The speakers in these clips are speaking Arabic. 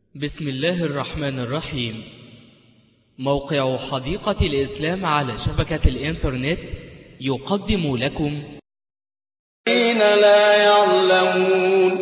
بسم الله الرحمن الرحيم. موقع حديقة الإسلام على شبكة الإنترنت يقدم لكم الذين لا يعلمون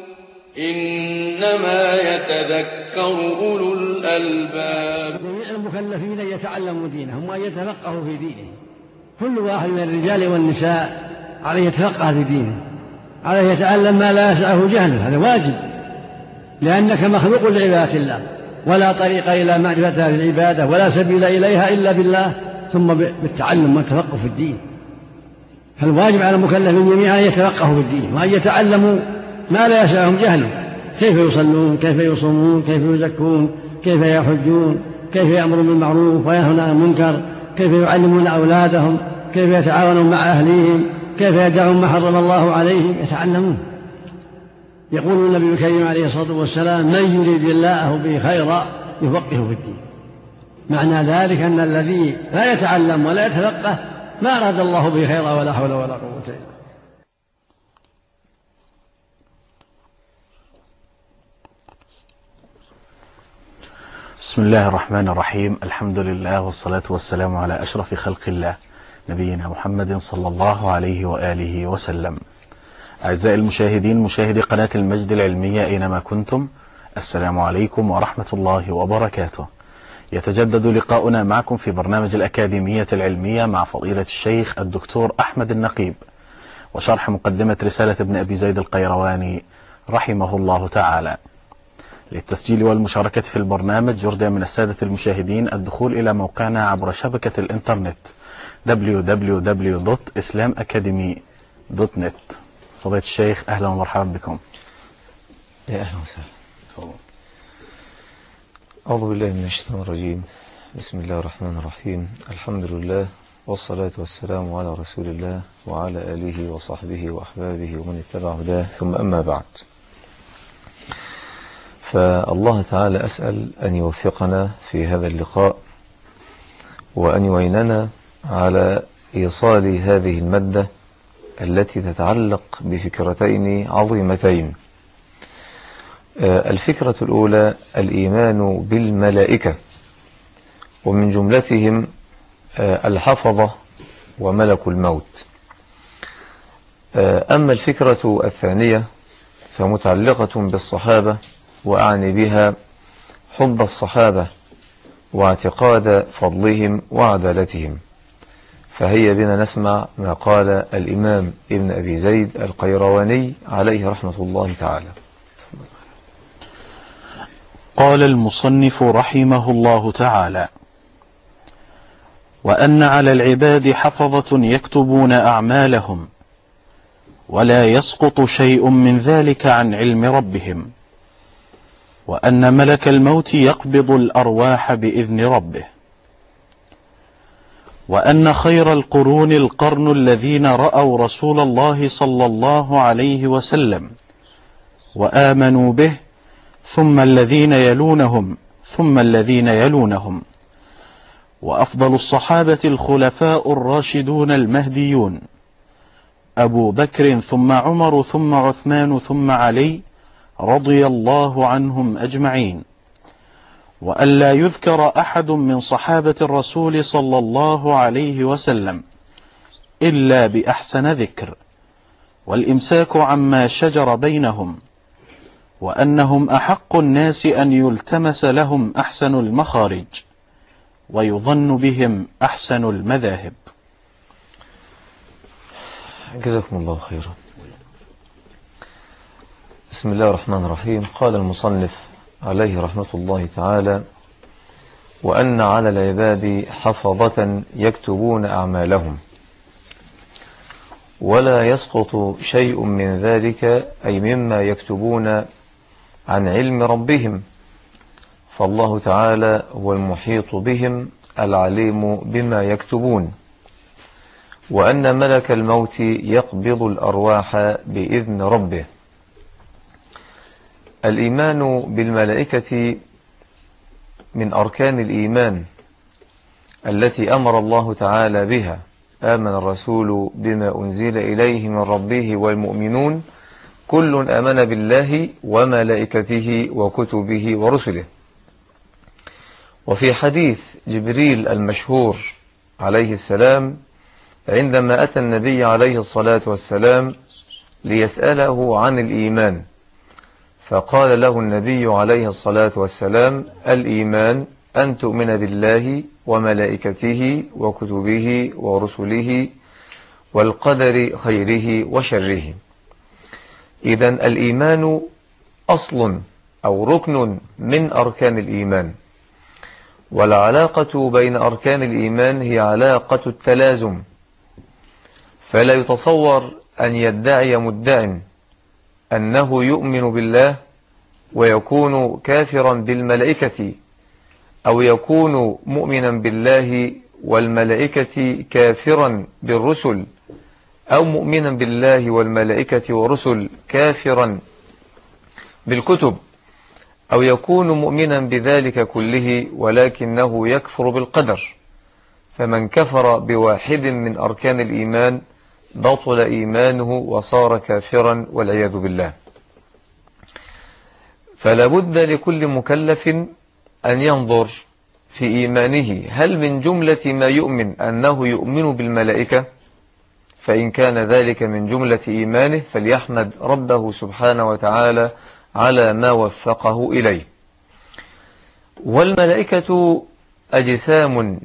إنما يتذكر أولو الألباب. جميع المكلفين يتعلموا دينهم وأن يتفقهوا في دينهم. كل واحد من الرجال والنساء عليه يتفقه في دينه، عليه يتعلم ما لا يسعه جهله، هذا واجب، لأنك مخلوق لعبادة الله، ولا طريق إلى معرفتها في العبادة ولا سبيل إليها إلا بالله، ثم بالتعلم والتفقه في الدين. فالواجب على المكلفين جميعا أن يتفقهوا في الدين وأن يتعلموا ما لا يسعهم جهله، كيف يصلون، كيف يصومون، كيف يزكون، كيف يحجون، كيف يأمرون بالمعروف وينهون عن المنكر، كيف يعلمون أولادهم، كيف يتعاونون مع أهليهم، كيف يدعون ما حرم الله عليهم، يتعلمون. يقول النبي الكريم عليه الصلاة والسلام: من يريد الله به خيرا يفقهه في الدين. معنى ذلك أن الذي لا يتعلم ولا يتفقه ما أراد الله به خيرا، ولا حول ولا قوة إلا بالله. بسم الله الرحمن الرحيم. الحمد لله والصلاة والسلام على أشرف خلق الله نبينا محمد صلى الله عليه وآله وسلم. أعزائي المشاهدين، مشاهدي قناة المجد العلمية أينما كنتم، السلام عليكم ورحمة الله وبركاته. يتجدد لقاؤنا معكم في برنامج الأكاديمية العلمية مع فضيلة الشيخ الدكتور أحمد النقيب، وشرح مقدمة رسالة ابن أبي زيد القيرواني رحمه الله تعالى. للتسجيل والمشاركة في البرنامج يرجى من السادة المشاهدين الدخول إلى موقعنا عبر شبكة الإنترنت www.islamacademy.net. فضيلة الشيخ أهلا ومرحبا بكم. يا أهلا وسهلا. أعوذ بالله من الشيطان الرجيم. بسم الله الرحمن الرحيم. الحمد لله والصلاة والسلام على رسول الله وعلى آله وصحبه وأحبابه ومن اتبع هداه، ثم أما بعد. فالله تعالى أسأل أن يوفقنا في هذا اللقاء وأن يعيننا على إيصال هذه المادة التي تتعلق بفكرتين عظيمتين. الفكرة الأولى الإيمان بالملائكة، ومن جملتهم الحفظة وملك الموت. أما الفكرة الثانية فمتعلقة بالصحابة، وأعني بها حب الصحابة واعتقاد فضلهم وعدالتهم. فهيا بنا نسمع ما قال الإمام ابن أبي زيد القيرواني عليه رحمة الله تعالى. قال المصنف رحمه الله تعالى: وأن على العباد حفظة يكتبون أعمالهم، ولا يسقط شيء من ذلك عن علم ربهم، وأن ملك الموت يقبض الأرواح بإذن ربه، وأن خير القرون القرن الذين رأوا رسول الله صلى الله عليه وسلم وآمنوا به، ثم الذين يلونهم ثم الذين يلونهم، وأفضل الصحابة الخلفاء الراشدون المهديون، أبو بكر ثم عمر ثم عثمان ثم علي رضي الله عنهم أجمعين، وألا يذكر أحد من صحابة الرسول صلى الله عليه وسلم إلا بأحسن ذكر، والإمساك عما شجر بينهم، وأنهم أحق الناس أن يلتمس لهم أحسن المخارج ويظن بهم أحسن المذاهب. جزاكم الله خيرا. بسم الله الرحمن الرحيم. قال المصنف عليه رحمة الله تعالى: وأن على العباد حفظة يكتبون أعمالهم، ولا يسقط شيء من ذلك، أي مما يكتبون، عن علم ربهم، فالله تعالى هو المحيط بهم العليم بما يكتبون. وأن ملك الموت يقبض الأرواح بإذن ربه. الإيمان بالملائكة من أركان الإيمان التي أمر الله تعالى بها. آمن الرسول بما أنزل إليه من ربه والمؤمنون كل آمن بالله وملائكته وكتبه ورسله. وفي حديث جبريل المشهور عليه السلام عندما أتى النبي عليه الصلاة والسلام ليسأله عن الإيمان، فقال له النبي عليه الصلاة والسلام: الإيمان أن تؤمن بالله وملائكته وكتبه ورسله والقدر خيره وشره. إذن الإيمان أصل أو ركن من أركان الإيمان، والعلاقة بين أركان الإيمان هي علاقة التلازم، فلا يتصور أن يدعي مدع أنه يؤمن بالله ويكون كافرا بالملائكة، أو يكون مؤمنا بالله والملائكة كافرا بالرسل، أو مؤمنا بالله والملائكة ورسل كافرا بالكتب، أو يكون مؤمنا بذلك كله ولكنه يكفر بالقدر. فمن كفر بواحد من أركان الإيمان بطل إيمانه وصار كافرا والعياذ بالله. فلا بد لكل مكلف أن ينظر في إيمانه هل من جملة ما يؤمن أنه يؤمن بالملائكة، فإن كان ذلك من جملة إيمانه فليحمد ربه سبحانه وتعالى على ما وفقه إليه. والملائكة أجسام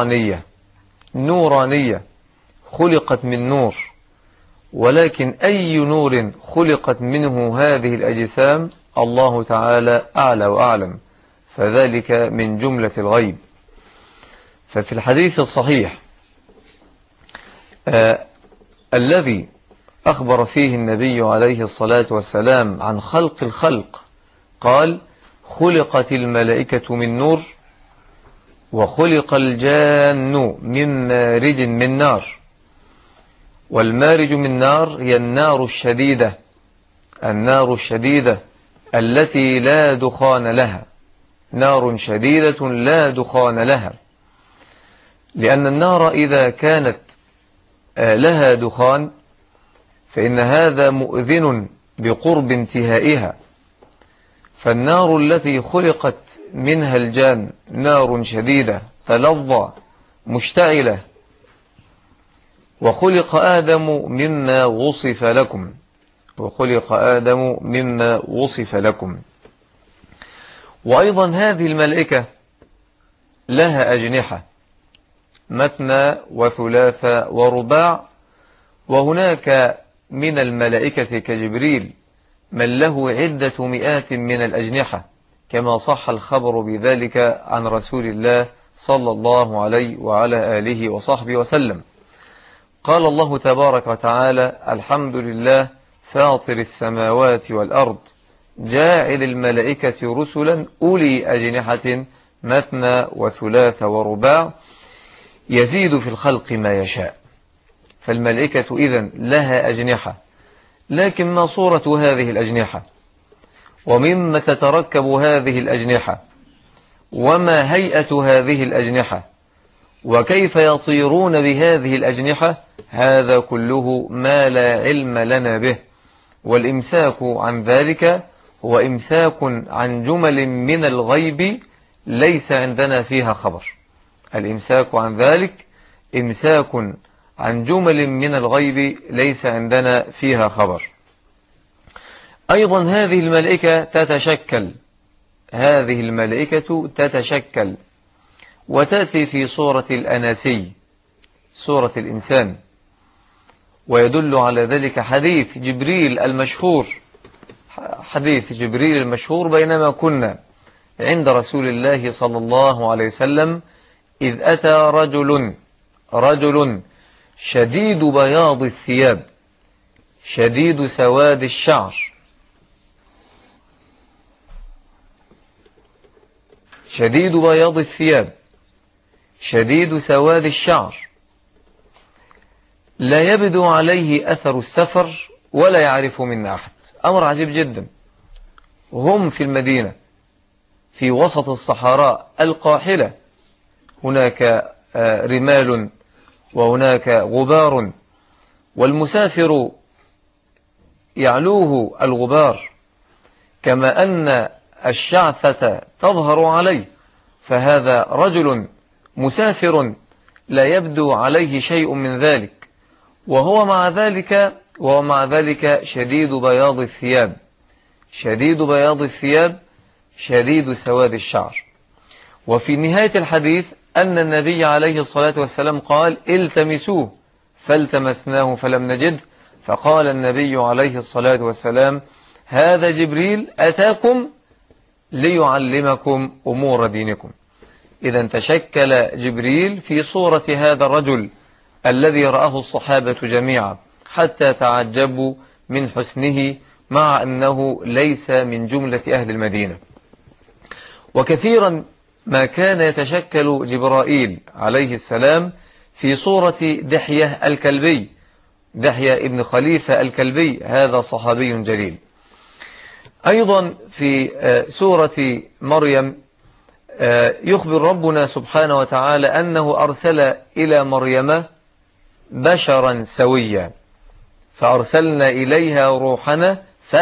نورانية خلقت من نور، ولكن أي نور خلقت منه هذه الأجسام الله تعالى أعلى وأعلم، فذلك من جملة الغيب. ففي الحديث الصحيح الذي أخبر فيه النبي عليه الصلاة والسلام عن خلق الخلق قال: خلقت الملائكة من نور، وخلق الجان من مارج من نار. والمارج من نار هي النار الشديدة التي لا دخان لها، نار شديدة لا دخان لها، لأن النار إذا كانت لها دخان فإن هذا مؤذن بقرب انتهائها. فالنار التي خلقت منها الجان نار شديدة تلظى مشتعلة. وخلق آدم مما وصف لكم. وأيضا هذه الملائكة لها أجنحة مثنى وثلاث ورباع، وهناك من الملائكة كجبريل من له عدة مئات من الأجنحة، كما صح الخبر بذلك عن رسول الله صلى الله عليه وعلى آله وصحبه وسلم. قال الله تبارك وتعالى: الحمد لله فاطر السماوات والأرض جاعل الملائكة رسلا أولي أجنحة مثنى وثلاث ورباع يزيد في الخلق ما يشاء. فالملائكة إذن لها أجنحة، لكن ما صورة هذه الأجنحة، ومما تتركب هذه الأجنحة، وما هيئة هذه الأجنحة، وكيف يطيرون بهذه الأجنحة، هذا كله ما لا علم لنا به. والإمساك عن ذلك هو إمساك عن جمل من الغيب ليس عندنا فيها خبر. الإمساك عن ذلك إمساك عن جمل من الغيب ليس عندنا فيها خبر. أيضا هذه الملائكة تتشكل وتأتي في صورة الأناسي، صورة الإنسان. ويدل على ذلك حديث جبريل المشهور بينما كنا عند رسول الله صلى الله عليه وسلم إذ أتى رجل شديد بياض الثياب شديد سواد الشعر شديد بياض الثياب شديد سواد الشعر، لا يبدو عليه أثر السفر ولا يعرف منا أحد. أمر عجيب جدا. هم في المدينة في وسط الصحراء القاحلة، هناك رمال وهناك غبار، والمسافر يعلوه الغبار، كما أن الشعثة تظهر عليه، فهذا رجل مسافر لا يبدو عليه شيء من ذلك، وهو مع ذلك شديد بياض الثياب، شديد بياض الثياب، شديد سواد الشعر. وفي نهاية الحديث أن النبي عليه الصلاة والسلام قال: التمسوه، فالتمسناه فلم نجد، فقال النبي عليه الصلاة والسلام: هذا جبريل أتاكم ليعلمكم أمور دينكم. إذا تشكل جبريل في صورة هذا الرجل الذي رآه الصحابة جميعا حتى تعجبوا من حسنه، مع أنه ليس من جملة أهل المدينة. وكثيرا ما كان يتشكل جبرائيل عليه السلام في صورة دحية الكلبي، دحية ابن خليفة الكلبي، هذا صحابي جليل. أيضا في سورة مريم يخبر ربنا سبحانه وتعالى أنه أرسل إلى مريم بشرا سويا، فأرسلنا إليها روحنا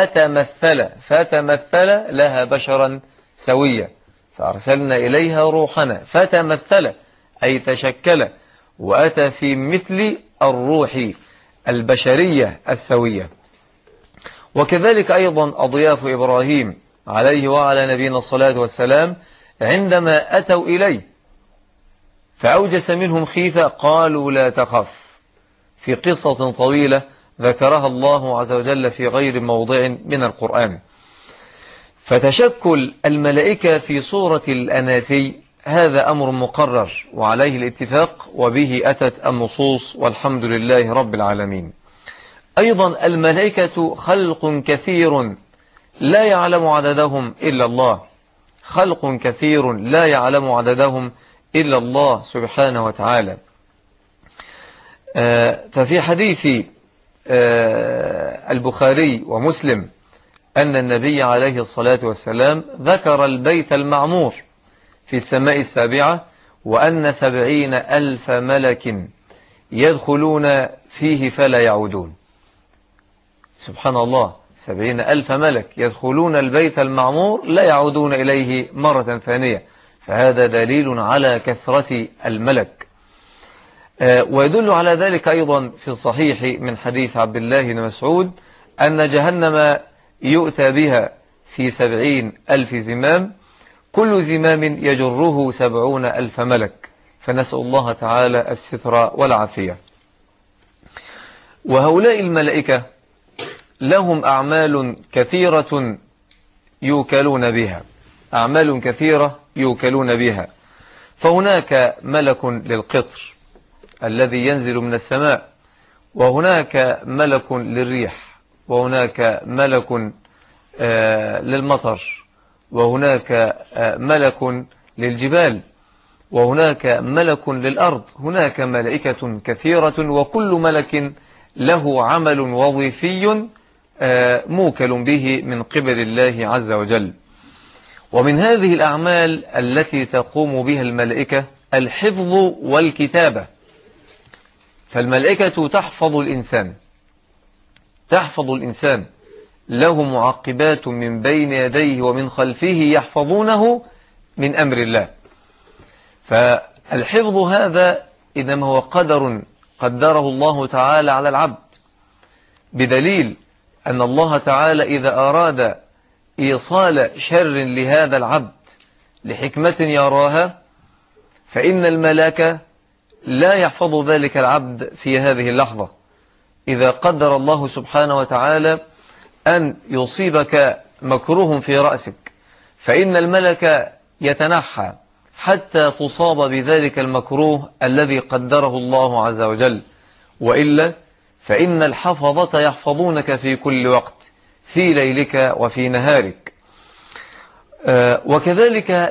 فتمثل لها بشرا سويا، فأرسلنا إليها روحنا فتمثل أي تشكل، وأتى في مثل الروح البشرية السوية. وكذلك أيضا أضياف إبراهيم عليه وعلى نبينا الصلاة والسلام عندما أتوا إليه فأوجس منهم خيفة قالوا لا تخف، في قصة طويلة ذكرها الله عز وجل في غير موضع من القرآن. فتشكل الملائكة في صورة الأناسي هذا أمر مقرر وعليه الاتفاق، وبه أتت النصوص، والحمد لله رب العالمين. أيضا الملائكة خلق كثير لا يعلم عددهم إلا الله، خلق كثير لا يعلم عددهم إلا الله سبحانه وتعالى. ففي حديث البخاري ومسلم أن النبي عليه الصلاة والسلام ذكر البيت المعمور في السماء السابعة، وأن 70,000 ملك يدخلون فيه فلا يعودون. سبحان الله، 70,000 ملك يدخلون البيت المعمور لا يعودون إليه مرة ثانية، فهذا دليل على كثرة الملك. ويدل على ذلك أيضا في الصحيح من حديث عبد الله بن مسعود أن جهنم يؤتى بها في 70,000 زمام، كل زمام يجره 70,000 ملك، فنسأل الله تعالى الستر والعافية. وهؤلاء الملائكة لهم أعمال كثيرة يوكلون بها، أعمال كثيرة يوكلون بها. فهناك ملك للقطر الذي ينزل من السماء، وهناك ملك للريح، وهناك ملك للمطر، وهناك ملك للجبال، وهناك ملك للأرض. هناك ملائكة كثيرة، وكل ملك له عمل وظيفي موكل به من قبل الله عز وجل. ومن هذه الأعمال التي تقوم بها الملائكة الحفظ والكتابة، فالملائكة تحفظ الإنسان، له معقبات من بين يديه ومن خلفه يحفظونه من أمر الله. فالحفظ هذا إنما هو قدر قدره الله تعالى على العبد، بدليل أن الله تعالى إذا أراد إيصال شر لهذا العبد لحكمة يراها، فإن الملاك لا يحفظ ذلك العبد في هذه اللحظة. إذا قدر الله سبحانه وتعالى أن يصيبك مكروه في رأسك، فإن الملك يتنحى حتى تصاب بذلك المكروه الذي قدره الله عز وجل، وإلا فإن الحفظة يحفظونك في كل وقت، في ليلك وفي نهارك. وكذلك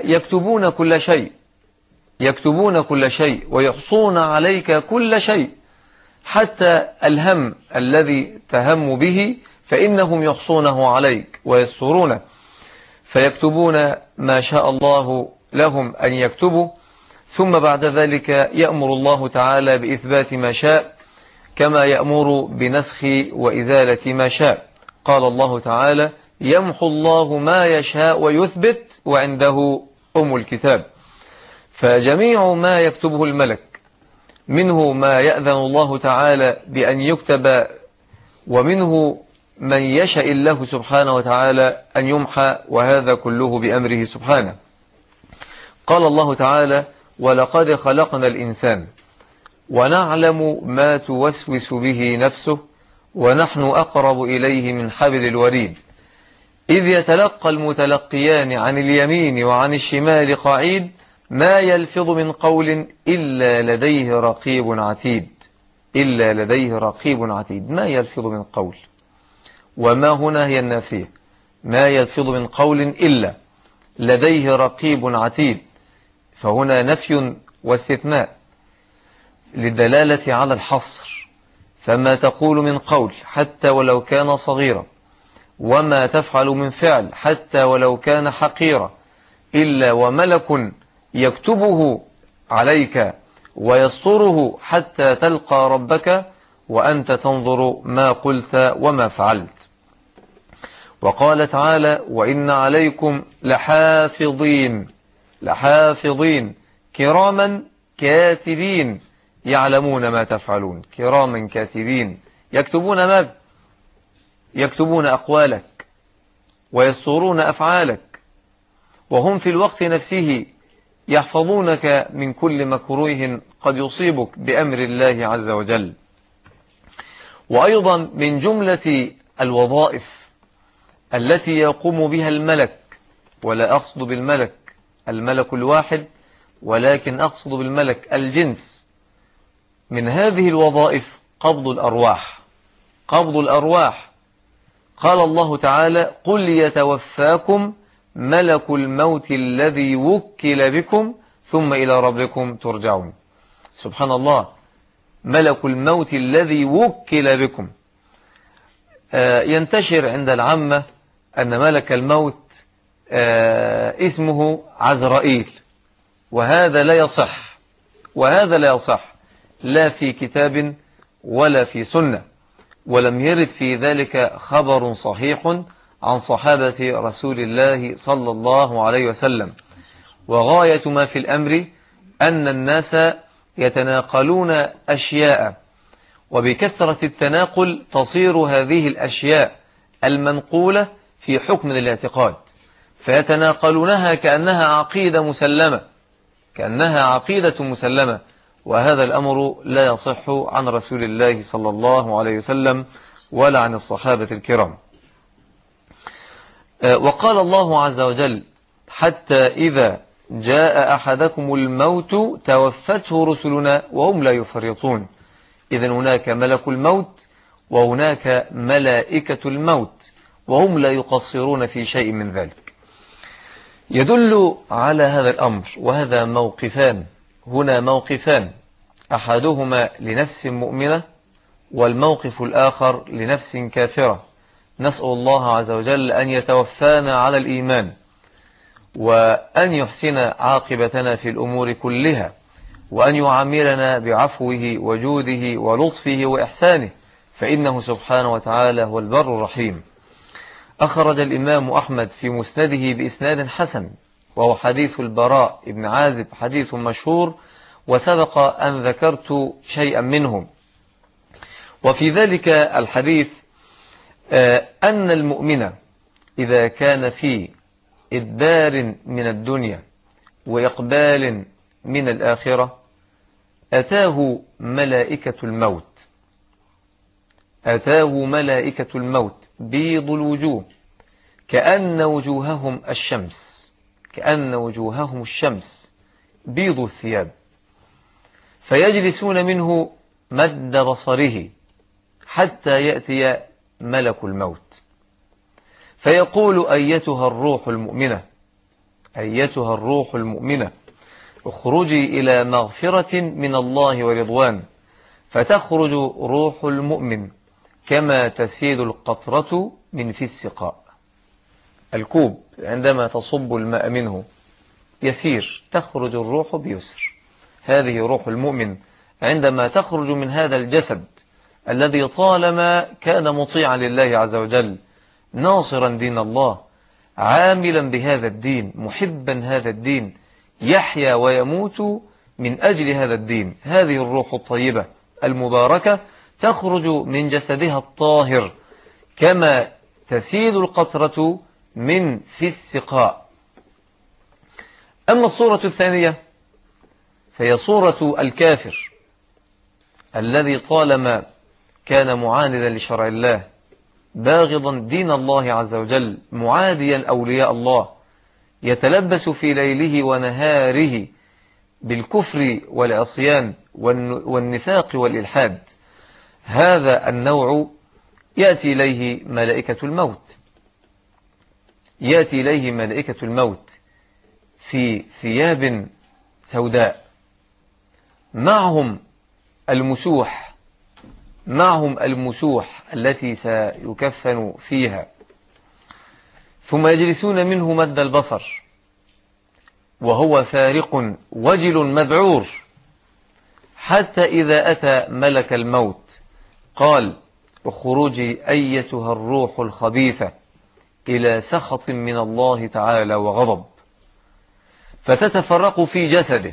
يكتبون كل شيء ويحصون عليك كل شيء، حتى الهم الذي تهم به فإنهم يحصونه عليك ويسرونه، فيكتبون ما شاء الله لهم أن يكتبوا، ثم بعد ذلك يأمر الله تعالى بإثبات ما شاء، كما يأمر بنسخ وإزالة ما شاء، قال الله تعالى: يمحو الله ما يشاء ويثبت وعنده أم الكتاب. فجميع ما يكتبه الملك منه ما يأذن الله تعالى بأن يكتب، ومنه من يشاء الله سبحانه وتعالى أن يمحى، وهذا كله بأمره سبحانه. قال الله تعالى: ولقد خلقنا الإنسان ونعلم ما توسوس به نفسه ونحن أقرب إليه من حبل الوريد إذ يتلقى المتلقيان عن اليمين وعن الشمال قعيد ما يلفظ من قول إلا لديه رقيب عتيد. إلا لديه رقيب عتيد، ما يلفظ من قول، وما هنا هي النافية، ما يلفظ من قول إلا لديه رقيب عتيد، فهنا نفي واستثناء للدلالة على الحصر. فما تقول من قول حتى ولو كان صغيرا، وما تفعل من فعل حتى ولو كان حقيرا، إلا وملك يكتبه عليك ويسطره حتى تلقى ربك وأنت تنظر ما قلت وما فعلت. وقال تعالى: وإن عليكم لحافظين كراما كاتبين يعلمون ما تفعلون. كراما كاتبين يكتبون ما؟ يكتبون أقوالك ويسطرون أفعالك، وهم في الوقت نفسه يحفظونك من كل مكروه قد يصيبك بأمر الله عز وجل. وأيضا من جملة الوظائف التي يقوم بها الملك، ولا أقصد بالملك الملك الواحد، ولكن أقصد بالملك الجنس، من هذه الوظائف قبض الأرواح. قبض الأرواح، قال الله تعالى: قل يتوفاكم ملك الموت الذي وكل بكم ثم إلى ربكم ترجعون. سبحان الله، ملك الموت الذي وكل بكم. ينتشر عند العامة أن ملك الموت اسمه عزرائيل، وهذا لا يصح، وهذا لا يصح لا في كتاب ولا في سنة، ولم يرد في ذلك خبر صحيح عن صحابة رسول الله صلى الله عليه وسلم. وغاية ما في الأمر أن الناس يتناقلون أشياء، وبكثرة التناقل تصير هذه الأشياء المنقولة في حكم الاعتقاد، فيتناقلونها كأنها عقيدة مسلمة، كأنها عقيدة مسلمة، وهذا الأمر لا يصح عن رسول الله صلى الله عليه وسلم ولا عن الصحابة الكرام. وقال الله عز وجل: حتى إذا جاء أحدكم الموت توفته رسلنا وهم لا يفرطون. إذن هناك ملك الموت وهناك ملائكة الموت، وهم لا يقصرون في شيء من ذلك. يدل على هذا الأمر، وهذا موقفان، هنا موقفان، أحدهما لنفس مؤمنة والموقف الآخر لنفس كافرة. نسأل الله عز وجل أن يتوفانا على الإيمان، وأن يحسن عاقبتنا في الأمور كلها، وأن يعاملنا بعفوه وجوده ولطفه وإحسانه، فإنه سبحانه وتعالى هو البر الرحيم. أخرج الإمام أحمد في مسنده بإسناد حسن، وهو حديث البراء بن عازب، حديث مشهور، وسبق أن ذكرت شيئا منه. وفي ذلك الحديث أن المؤمن إذا كان في إدبار من الدنيا وإقبال من الآخرة أتاه ملائكة الموت، أتاه ملائكة الموت بيض الوجوه كأن وجوههم الشمس، كأن وجوههم الشمس، بيض الثياب، فيجلسون منه مد بصره حتى يأتي ملك الموت فيقول: أيتها الروح المؤمنة، أيتها الروح المؤمنة، اخرجي إلى مغفرة من الله ورضوان. فتخرج روح المؤمن كما تسيل القطرة من في السقاء. الكوب عندما تصب الماء منه يسير، تخرج الروح بيسر. هذه روح المؤمن عندما تخرج من هذا الجسد الذي طالما كان مطيعا لله عز وجل ناصرا دين الله، عاملا بهذا الدين، محبا هذا الدين، يحيا ويموت من أجل هذا الدين. هذه الروح الطيبة المباركة تخرج من جسدها الطاهر كما تسيل القطرة من في السقاء. أما الصورة الثانية فهي صورة الكافر الذي طالما كان معاندا لشرع الله، باغضا دين الله عز وجل، معاديا أولياء الله، يتلبس في ليله ونهاره بالكفر والعصيان والنفاق والإلحاد. هذا النوع يأتي إليه ملائكة الموت، يأتي إليه ملائكة الموت في ثياب سوداء، معهم المسوح التي سيكفن فيها، ثم يجلسون منه مد البصر وهو فارق وجل مذعور، حتى إذا أتى ملك الموت قال: اخرجي أيتها الروح الخبيثة إلى سخط من الله تعالى وغضب، فتتفرق في جسده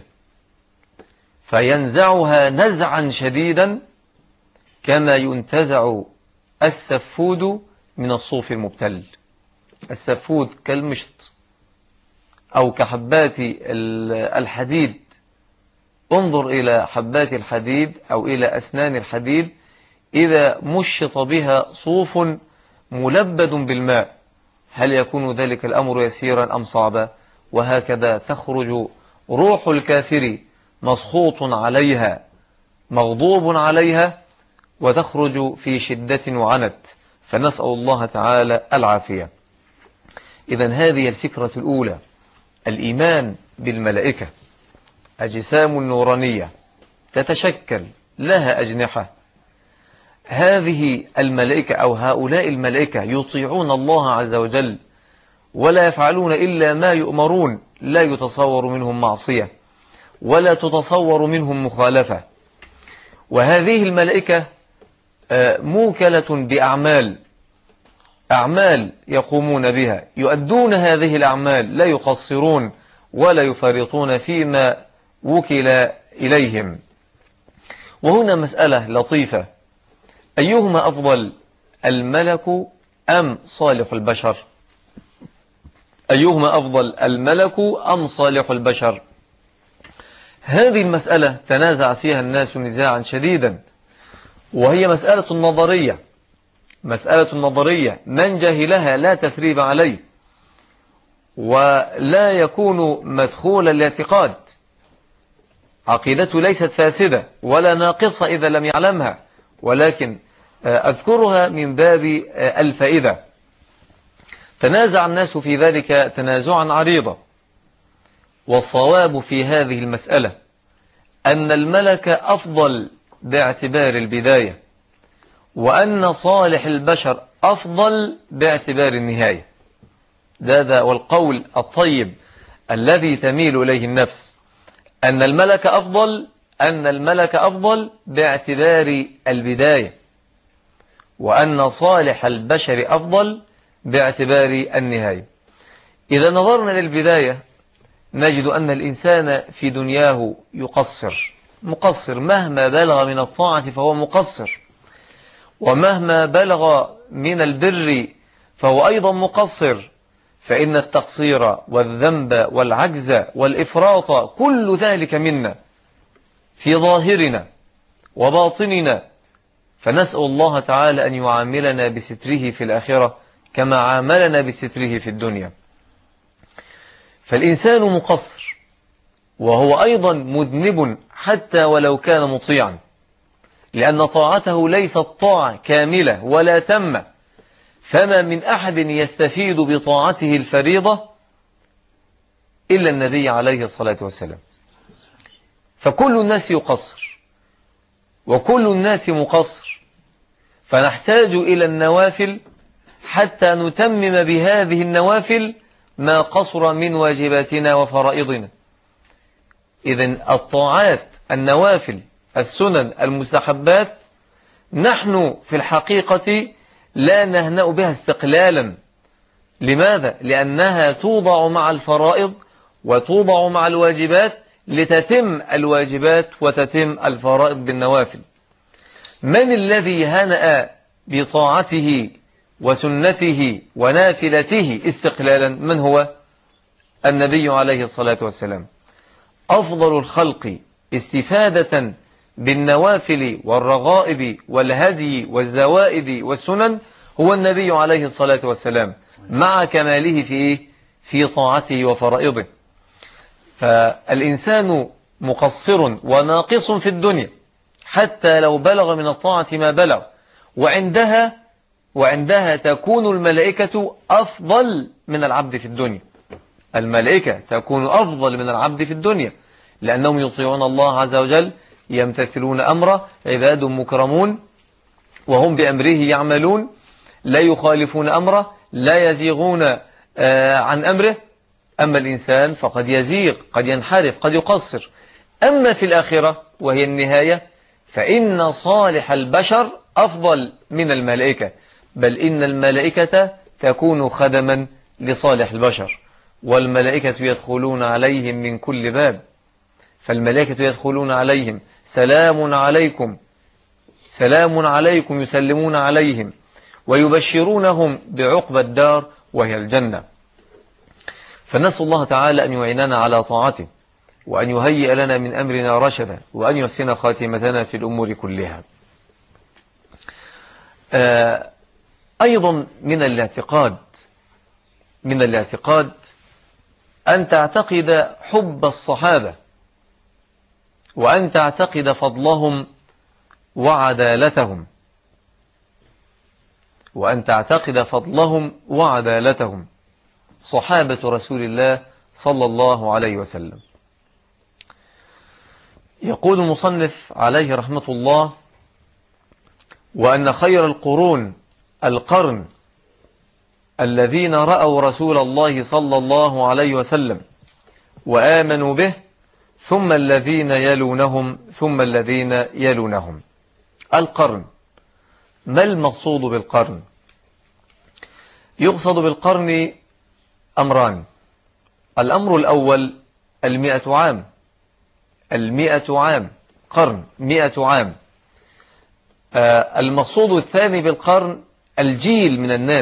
فينزعها نزعا شديدا كما ينتزع السفود من الصوف المبتل. السفود كالمشط أو كحبات الحديد. انظر إلى حبات الحديد أو إلى أسنان الحديد إذا مشط بها صوف ملبد بالماء، هل يكون ذلك الأمر يسيرا أم صعبا؟ وهكذا تخرج روح الكافر مسخوط عليها مغضوب عليها، وتخرج في شدة وعنت، فنسأل الله تعالى العافية. إذن هذه الفكرة الأولى، الإيمان بالملائكة، أجسام نورانية تتشكل لها أجنحة. هذه الملائكة أو هؤلاء الملائكة يطيعون الله عز وجل ولا يفعلون إلا ما يؤمرون، لا يتصور منهم معصية ولا تتصور منهم مخالفة. وهذه الملائكة موكلة أعمال يقومون بها، يؤدون هذه الأعمال، لا يقصرون ولا يفرطون فيما وكل إليهم. وهنا مسألة لطيفة: أيهما أفضل، الملك أم صالح البشر؟ أيهما أفضل، الملك أم صالح البشر؟ هذه المسألة تنازع فيها الناس نزاعا شديدا، وهي مسألة نظرية من جهلها لا تثريب عليه، ولا يكون مدخول الاعتقاد. عقيدته ليست فاسدة ولا ناقصة إذا لم يعلمها، ولكن أذكرها من باب الفائدة. تنازع الناس في ذلك تنازعا عريضا، والصواب في هذه المسألة أن الملك أفضل باعتبار البداية، وأن صالح البشر أفضل باعتبار النهاية. هذا والقول الطيب الذي تميل إليه النفس، أن الملك أفضل باعتبار البداية، وأن صالح البشر أفضل باعتبار النهاية. إذا نظرنا للبداية نجد أن الإنسان في دنياه مقصر مهما بلغ من الطاعة فهو مقصر، ومهما بلغ من البر فهو أيضا مقصر، فإن التقصير والذنب والعجز والإفراط كل ذلك منا في ظاهرنا وباطننا، فنسأل الله تعالى أن يعاملنا بستره في الآخرة كما عاملنا بستره في الدنيا. فالإنسان مقصر، وهو أيضا مذنب حتى ولو كان مطيعا، لأن طاعته ليست طاعة كاملة ولا تامة، فما من أحد يستفيد بطاعته الفريضة إلا النبي عليه الصلاة والسلام. فكل الناس يقصر وكل الناس مقصر، فنحتاج إلى النوافل حتى نتمم بهذه النوافل ما قصر من واجباتنا وفرائضنا. إذن الطاعات، النوافل، السنن، المستحبات، نحن في الحقيقة لا نهنأ بها استقلالا. لماذا؟ لأنها توضع مع الفرائض وتوضع مع الواجبات لتتم الواجبات وتتم الفرائض بالنوافل. من الذي هنأ بطاعته وسنته ونافلته استقلالا؟ من هو؟ النبي عليه الصلاة والسلام. أفضل الخلق استفادة بالنوافل والرغائب والهدي والزوائد والسنن هو النبي عليه الصلاة والسلام، مع كماله في طاعته وفرائضه. فالإنسان مقصر وناقص في الدنيا حتى لو بلغ من الطاعة ما بلغ، وعندها تكون الملائكة أفضل من العبد في الدنيا. الملائكة تكون أفضل من العبد في الدنيا لأنهم يطيعون الله عز وجل، يمتثلون أمره، عباد مكرمون وهم بأمره يعملون، لا يخالفون أمره، لا يزيغون عن أمره. أما الإنسان فقد يزيغ، قد ينحرف، قد يقصر. أما في الآخرة وهي النهاية فإن صالح البشر أفضل من الملائكة، بل إن الملائكة تكون خدما لصالح البشر، والملائكة يدخلون عليهم من كل باب. فالملائكة يدخلون عليهم سلام عليكم سلام عليكم، يسلمون عليهم ويبشرونهم بعقبى الدار وهي الجنة. فنسأل الله تعالى أن يعيننا على طاعته، وأن يهيئ لنا من أمرنا رشدا، وأن يحسن خاتمتنا في الأمور كلها. أيضا من الاعتقاد أن تعتقد حب الصحابة، وأن تعتقد فضلهم وعدالتهم، صحابة رسول الله صلى الله عليه وسلم. يقول المصنف عليه رحمة الله: وأن خير القرون القرن الذين رأوا رسول الله صلى الله عليه وسلم وآمنوا به، ثم الذين يلونهم، ثم الذين يلونهم. القرن، ما المقصود بالقرن؟ يقصد بالقرن أمران. الأمر الأول 100 عام، 100 عام، قرن 100 عام. المقصود الثاني بالقرن الجيل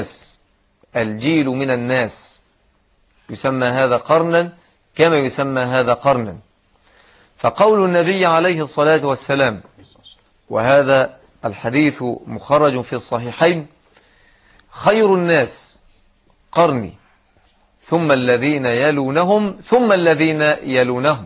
من الناس، يسمى هذا قرنا كما يسمى هذا قرنا. فقول النبي عليه الصلاة والسلام، وهذا الحديث مخرج في الصحيحين: خير الناس قرني ثم الذين يلونهم ثم الذين يلونهم.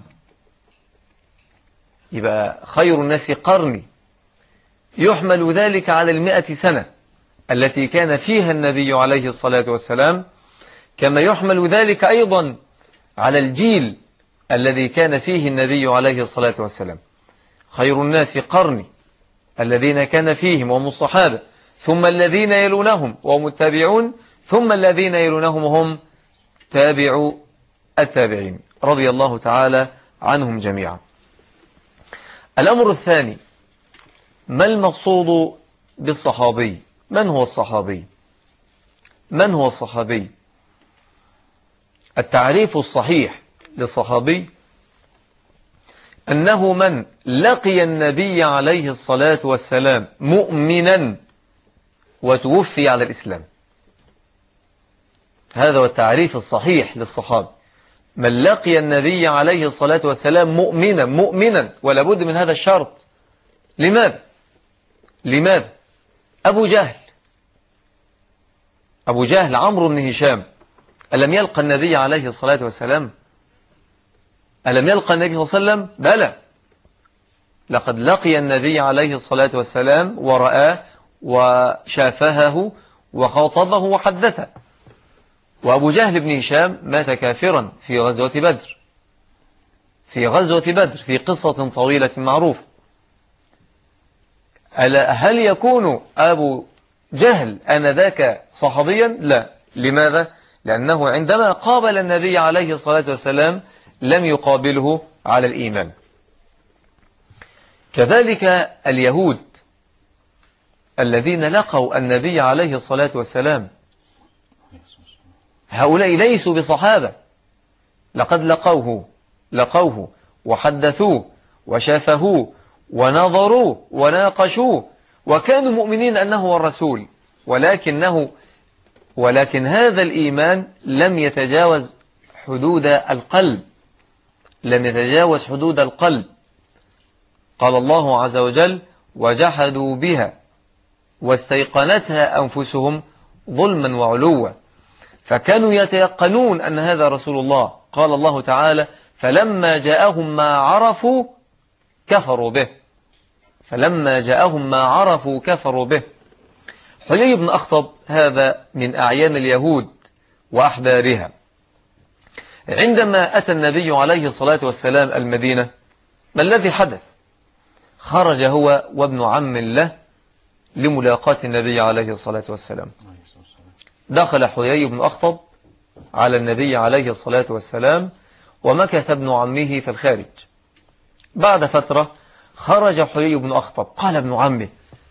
يبقى خير الناس قرني، يحمل ذلك على 100 سنة التي كان فيها النبي عليه الصلاة والسلام، كما يحمل ذلك أيضا على الجيل الذي كان فيه النبي عليه الصلاة والسلام. خير الناس قرني الذين كان فيهم وهم الصحابة، ثم الذين يلونهم وهم التابعون، ثم الذين يلونهم هم تابعوا التابعين رضي الله تعالى عنهم جميعا. الأمر الثاني: ما المقصود بالصحابي؟ من هو الصحابي؟ التعريف الصحيح للصحابي أنه من لقي النبي عليه الصلاة والسلام مؤمنا وتوفي على الإسلام. هذا هو التعريف الصحيح للصحابي، من لقي النبي عليه الصلاة والسلام مؤمنا، ولا بد من هذا الشرط. لماذا؟ أبو جهل عمرو بن هشام ألم يلقى النبي عليه الصلاة والسلام؟ ألم يلقى النبي صلى الله عليه وسلم؟ بلى، لقد لقي النبي عليه الصلاة والسلام ورآه وشافهه وخاطبه وحدثه. وأبو جهل بن هشام مات كافرا في غزوة بدر، في قصة طويلة معروف. هل يكون أبو جهل آنذاك صحابيا؟ لا. لماذا؟ لأنه عندما قابل النبي عليه الصلاة والسلام لم يقابله على الإيمان. كذلك اليهود الذين لقوا النبي عليه الصلاة والسلام. هؤلاء ليسوا بصحابة، لقد لقوه وحدثوه وشافهوه ونظروه وناقشوه وكانوا مؤمنين أنه هو الرسول، ولكن هذا الإيمان لم يتجاوز حدود القلب، قال الله عز وجل: وجحدوا بها واستيقنتها أنفسهم ظلما وعلوا، فكانوا يتيقنون أن هذا رسول الله. قال الله تعالى: فلما جاءهم ما عرفوا كفروا به. حيي بن أخطب هذا من أعيان اليهود وأحبارها. عندما أتى النبي عليه الصلاة والسلام المدينة، ما الذي حدث؟ خرج هو وابن عم له لملاقاة النبي عليه الصلاة والسلام. دخل حيي بن أخطب على النبي عليه الصلاة والسلام ومكث ابن عمه في الخارج. بعد فترة خرج حيي بن أخطب، قال ابن عمه: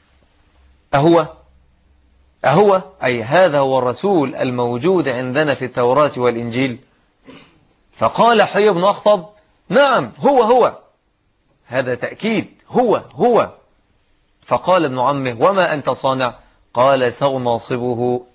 أهو أي هذا هو الرسول الموجود عندنا في التوراة والإنجيل؟ فقال حيي بن أخطب: نعم هو. هذا تأكيد، هو. فقال ابن عمه: وما أنت صانع؟ قال: سأناصبه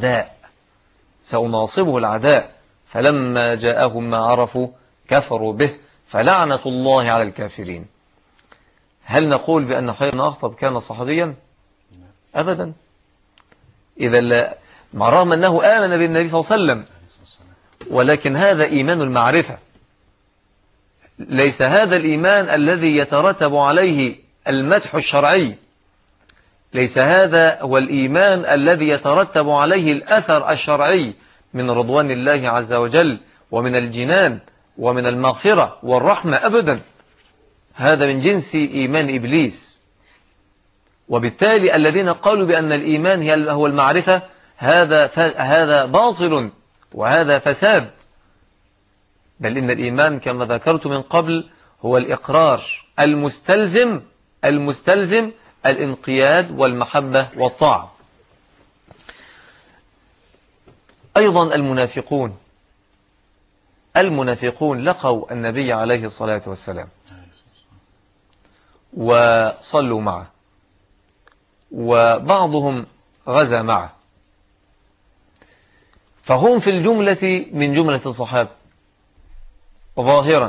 العداء. فلما جاءهم ما عرفوا كفروا به، فلعنة الله على الكافرين. هل نقول بأن حيي بن أخطب كان صحابيا؟ أبدا. إذا لا، مع الرغم أنه آمن بالنبي صلى الله عليه وسلم، ولكن هذا إيمان المعرفة، ليس هذا الإيمان الذي يترتب عليه المدح الشرعي، ليس هذا هو الإيمان الذي يترتب عليه الأثر الشرعي من رضوان الله عز وجل ومن الجنان ومن المغفرة والرحمة، أبدا. هذا من جنس إيمان إبليس. وبالتالي الذين قالوا بأن الإيمان هو المعرفة، هذا باطل وهذا فساد. بل إن الإيمان كما ذكرت من قبل هو الإقرار المستلزم الانقياد والمحبة والطاعة. أيضا المنافقون لقوا النبي عليه الصلاة والسلام وصلوا معه، وبعضهم غزا معه، فهم في الجملة من جملة الصحابة ظاهرا،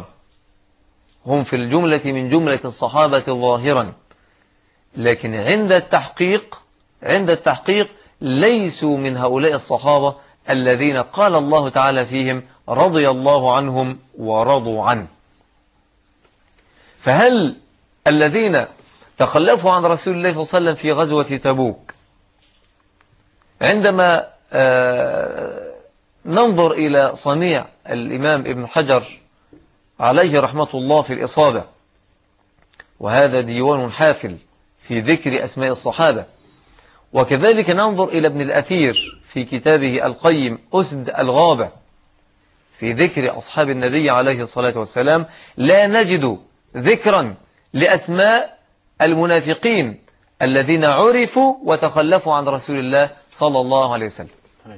لكن عند التحقيق ليسوا من هؤلاء الصحابة الذين قال الله تعالى فيهم: رضي الله عنهم ورضوا عنه. فهل الذين تخلفوا عن رسول الله صلى الله عليه وسلم في غزوة تبوك، عندما ننظر إلى صنيع الإمام ابن حجر عليه رحمة الله في الإصابة، وهذا ديوان حافل في ذكر أسماء الصحابة، وكذلك ننظر إلى ابن الأثير في كتابه القيم أسد الغابة في ذكر أصحاب النبي عليه الصلاة والسلام، لا نجد ذكرا لأسماء المنافقين الذين عرفوا وتخلفوا عن رسول الله صلى الله عليه وسلم.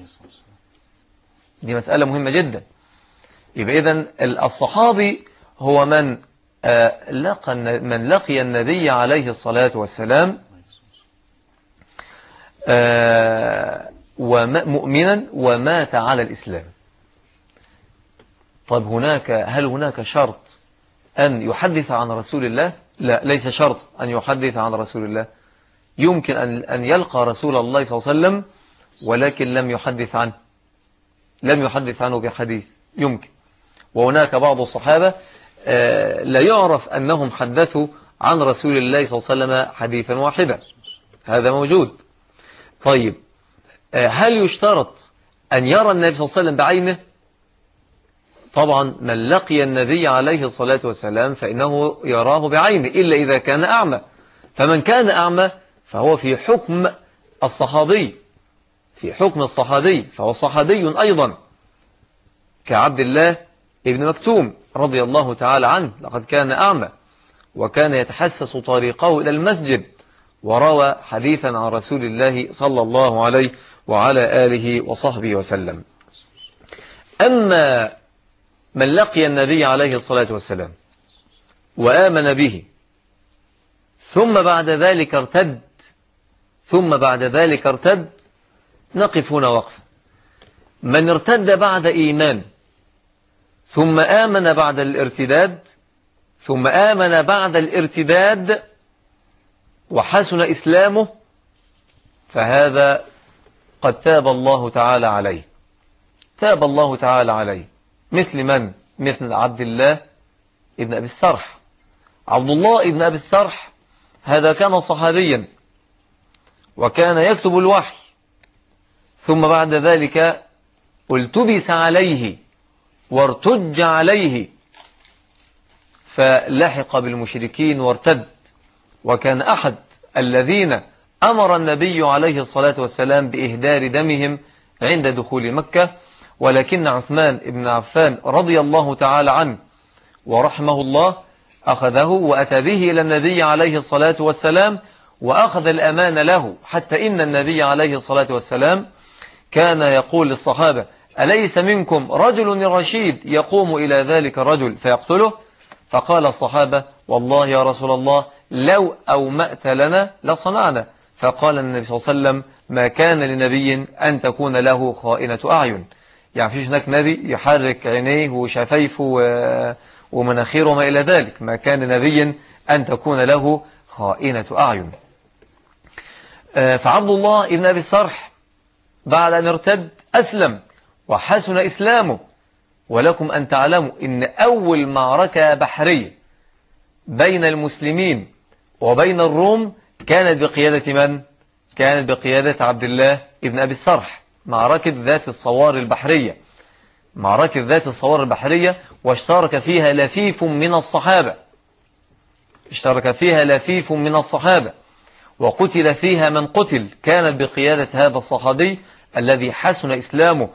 دي مسألة مهمة جدا. يبقى إذن الصحابي هو من لقي النبي عليه الصلاة والسلام مؤمنا ومات على الإسلام. طيب هل هناك شرط أن يحدث عن رسول الله؟ لا، ليس شرط أن يحدث عن رسول الله. يمكن أن يلقى رسول الله صلى الله عليه وسلم ولكن لم يحدث عنه بحديث، يمكن. وهناك بعض الصحابة لا يعرف أنهم حدثوا عن رسول الله صلى الله عليه وسلم حديثا واحدا، هذا موجود. طيب هل يشترط أن يرى النبي صلى الله عليه وسلم بعينه؟ طبعا من لقي النبي عليه الصلاة والسلام فإنه يراه بعينه، إلا إذا كان أعمى. فمن كان أعمى فهو في حكم الصحابي، فهو صحابي أيضا، كعبد الله ابن مكتوم رضي الله تعالى عنه، لقد كان أعمى وكان يتحسس طريقه إلى المسجد وروى حديثا عن رسول الله صلى الله عليه وعلى آله وصحبه وسلم. أما من لقي النبي عليه الصلاة والسلام وآمن به ثم بعد ذلك ارتد نقف هنا وقفة. من ارتد بعد إيمان ثم آمن بعد الارتداد وحسن إسلامه فهذا قد تاب الله تعالى عليه. مثل من؟ مثل عبد الله ابن أبي السرح. عبد الله ابن أبي السرح هذا كان صحابيا وكان يكتب الوحي، ثم بعد ذلك التبس عليه وارتج عليه فلحق بالمشركين وارتد، وكان أحد الذين أمر النبي عليه الصلاة والسلام بإهدار دمهم عند دخول مكة، ولكن عثمان بن عفان رضي الله تعالى عنه ورحمه الله أخذه وأتى به إلى النبي عليه الصلاة والسلام وأخذ الأمان له، حتى إن النبي عليه الصلاة والسلام كان يقول للصحابة: أليس منكم رجل رشيد يقوم إلى ذلك الرجل فيقتله؟ فقال الصحابة: والله يا رسول الله لو أومأت لنا لصنعنا. فقال النبي صلى الله عليه وسلم: ما كان لنبي أن تكون له خائنة أعين. يعني فيش هناك نبي يحرك عينيه وشفايفه ومناخيره وما إلى ذلك، ما كان لنبي أن تكون له خائنة أعين. فعبد الله ابن أبي السرح بعد أن ارتد أسلم وحسن إسلامه. ولكم أن تعلموا إن أول معركة بحرية بين المسلمين وبين الروم كانت بقيادة من؟ كانت بقيادة عبد الله ابن أبي السرح، معركة ذات الصوار البحرية، واشترك فيها لفيف من الصحابة، وقتل فيها من قتل. كانت بقيادة هذا الصحابي الذي حسن إسلامه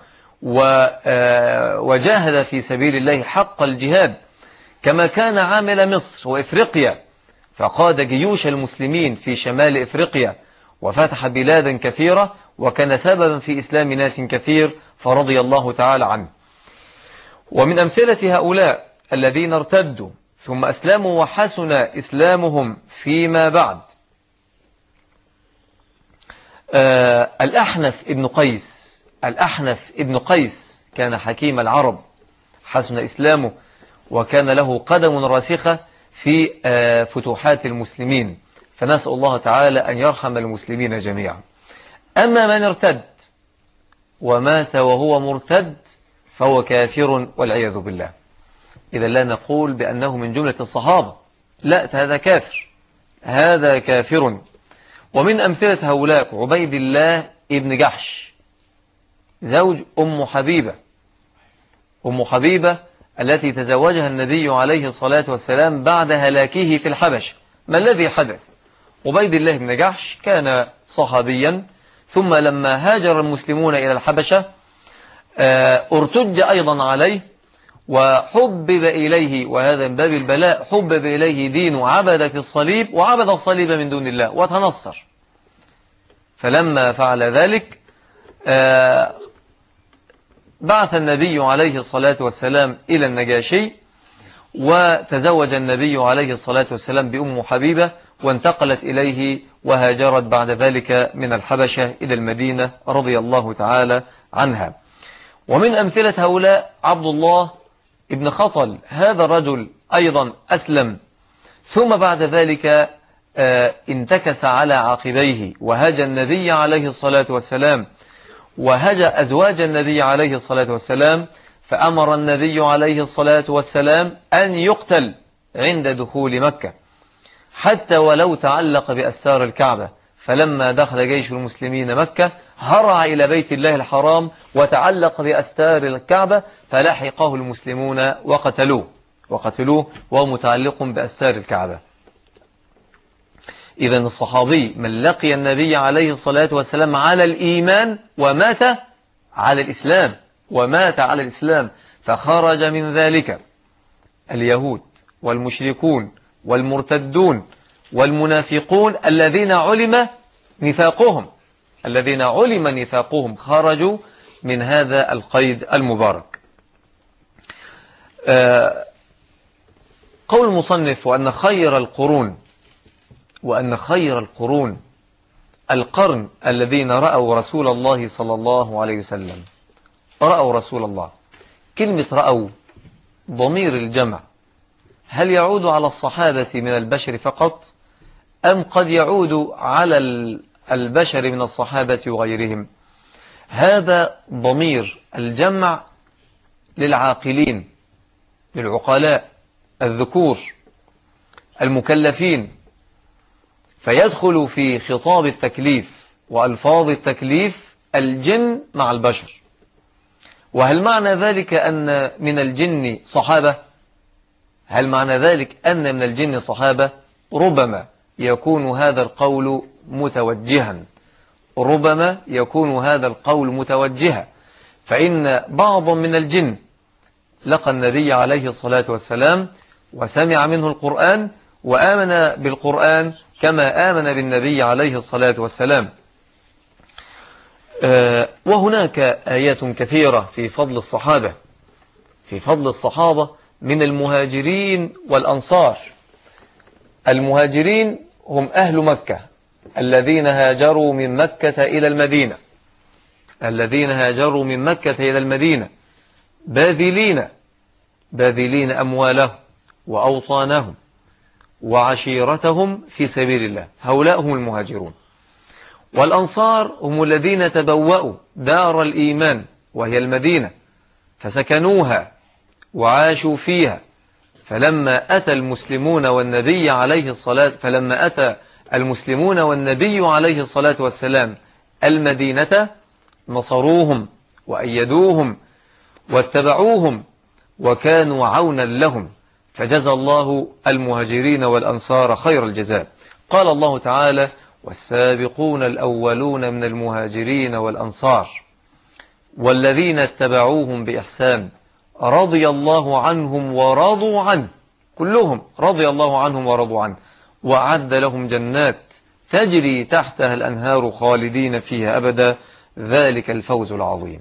وجاهد في سبيل الله حق الجهاد، كما كان عامل مصر وإفريقيا، فقاد جيوش المسلمين في شمال إفريقيا وفتح بلادا كثيرة، وكان سببا في إسلام ناس كثير، فرضي الله تعالى عنه. ومن أمثلة هؤلاء الذين ارتدوا ثم أسلموا وحسن إسلامهم فيما بعد الأحنف ابن قيس كان حكيم العرب، حسن إسلامه وكان له قدم راسخة في فتوحات المسلمين، فنسأل الله تعالى أن يرحم المسلمين جميعا. أما من ارتد ومات وهو مرتد فهو كافر والعياذ بالله. إذا لا نقول بأنه من جملة الصحابة، لا، هذا كافر. ومن أمثلة هؤلاء عبيد الله ابن جحش زوج أم حبيبة التي تزوجها النبي عليه الصلاة والسلام بعد هلاكه في الحبش. ما الذي حدث؟ عبيد الله بن جحش كان صحابيا، ثم لما هاجر المسلمون إلى الحبشة ارتج أيضا عليه وحبب إليه، وهذا من باب البلاء، حبب إليه دين عبدة الصليب وعبد الصليب من دون الله وتنصر. فلما فعل ذلك بعث النبي عليه الصلاة والسلام إلى النجاشي، وتزوج النبي عليه الصلاة والسلام بأم حبيبة، وانتقلت إليه وهاجرت بعد ذلك من الحبشة إلى المدينة رضي الله تعالى عنها. ومن أمثلة هؤلاء عبد الله ابن خطل، هذا الرجل أيضا أسلم، ثم بعد ذلك انتكس على عقبيه وهجى النبي عليه الصلاة والسلام وهجى أزواج النبي عليه الصلاة والسلام، فأمر النبي عليه الصلاة والسلام أن يقتل عند دخول مكة حتى ولو تعلق بأستار الكعبة. فلما دخل جيش المسلمين مكة هرع إلى بيت الله الحرام وتعلق بأستار الكعبة، فلحقه المسلمون وقتلوه وهو متعلق بأستار الكعبة. إذا الصحابي من لقي النبي عليه الصلاة والسلام على الإيمان ومات على الإسلام، فخرج من ذلك اليهود والمشركون والمرتدون والمنافقون الذين علم نفاقهم خرجوا من هذا القيد المبارك. قول المصنف وأن خير القرون القرن الذين رأوا رسول الله صلى الله عليه وسلم. رأوا رسول الله، كلمة رأوا ضمير الجمع هل يعود على الصحابة من البشر فقط أم قد يعود على البشر من الصحابة وغيرهم؟ هذا ضمير الجمع للعاقلين، للعقلاء الذكور المكلفين، فيدخل في خطاب التكليف وألفاظ التكليف الجن مع البشر. وهل معنى ذلك أن من الجن صحابة؟ هل معنى ذلك أن من الجن صحابة؟ ربما يكون هذا القول متوجها، فإن بعضا من الجن لقى النبي عليه الصلاة والسلام وسمع منه القرآن وآمن بالقرآن كما آمن بالنبي عليه الصلاة والسلام. وهناك آيات كثيرة في فضل الصحابة من المهاجرين والأنصار. المهاجرين هم أهل مكة الذين هاجروا من مكة إلى المدينة باذلين أموالهم وأوطانهم وعشيرتهم في سبيل الله، هؤلاء هم المهاجرون. والأنصار هم الذين تبوأوا دار الإيمان وهي المدينة فسكنوها وعاشوا فيها، فلما أتى المسلمون والنبي عليه الصلاة والسلام المدينة نصروهم وأيدوهم واتبعوهم وكانوا عونا لهم، فجزى الله المهاجرين والأنصار خير الجزاء. قال الله تعالى: والسابقون الأولون من المهاجرين والأنصار والذين اتبعوهم بإحسان رضي الله عنهم ورضوا عنه، كلهم رضي الله عنهم ورضوا عنه، وأعد لهم جنات تجري تحتها الأنهار خالدين فيها أبدا، ذلك الفوز العظيم.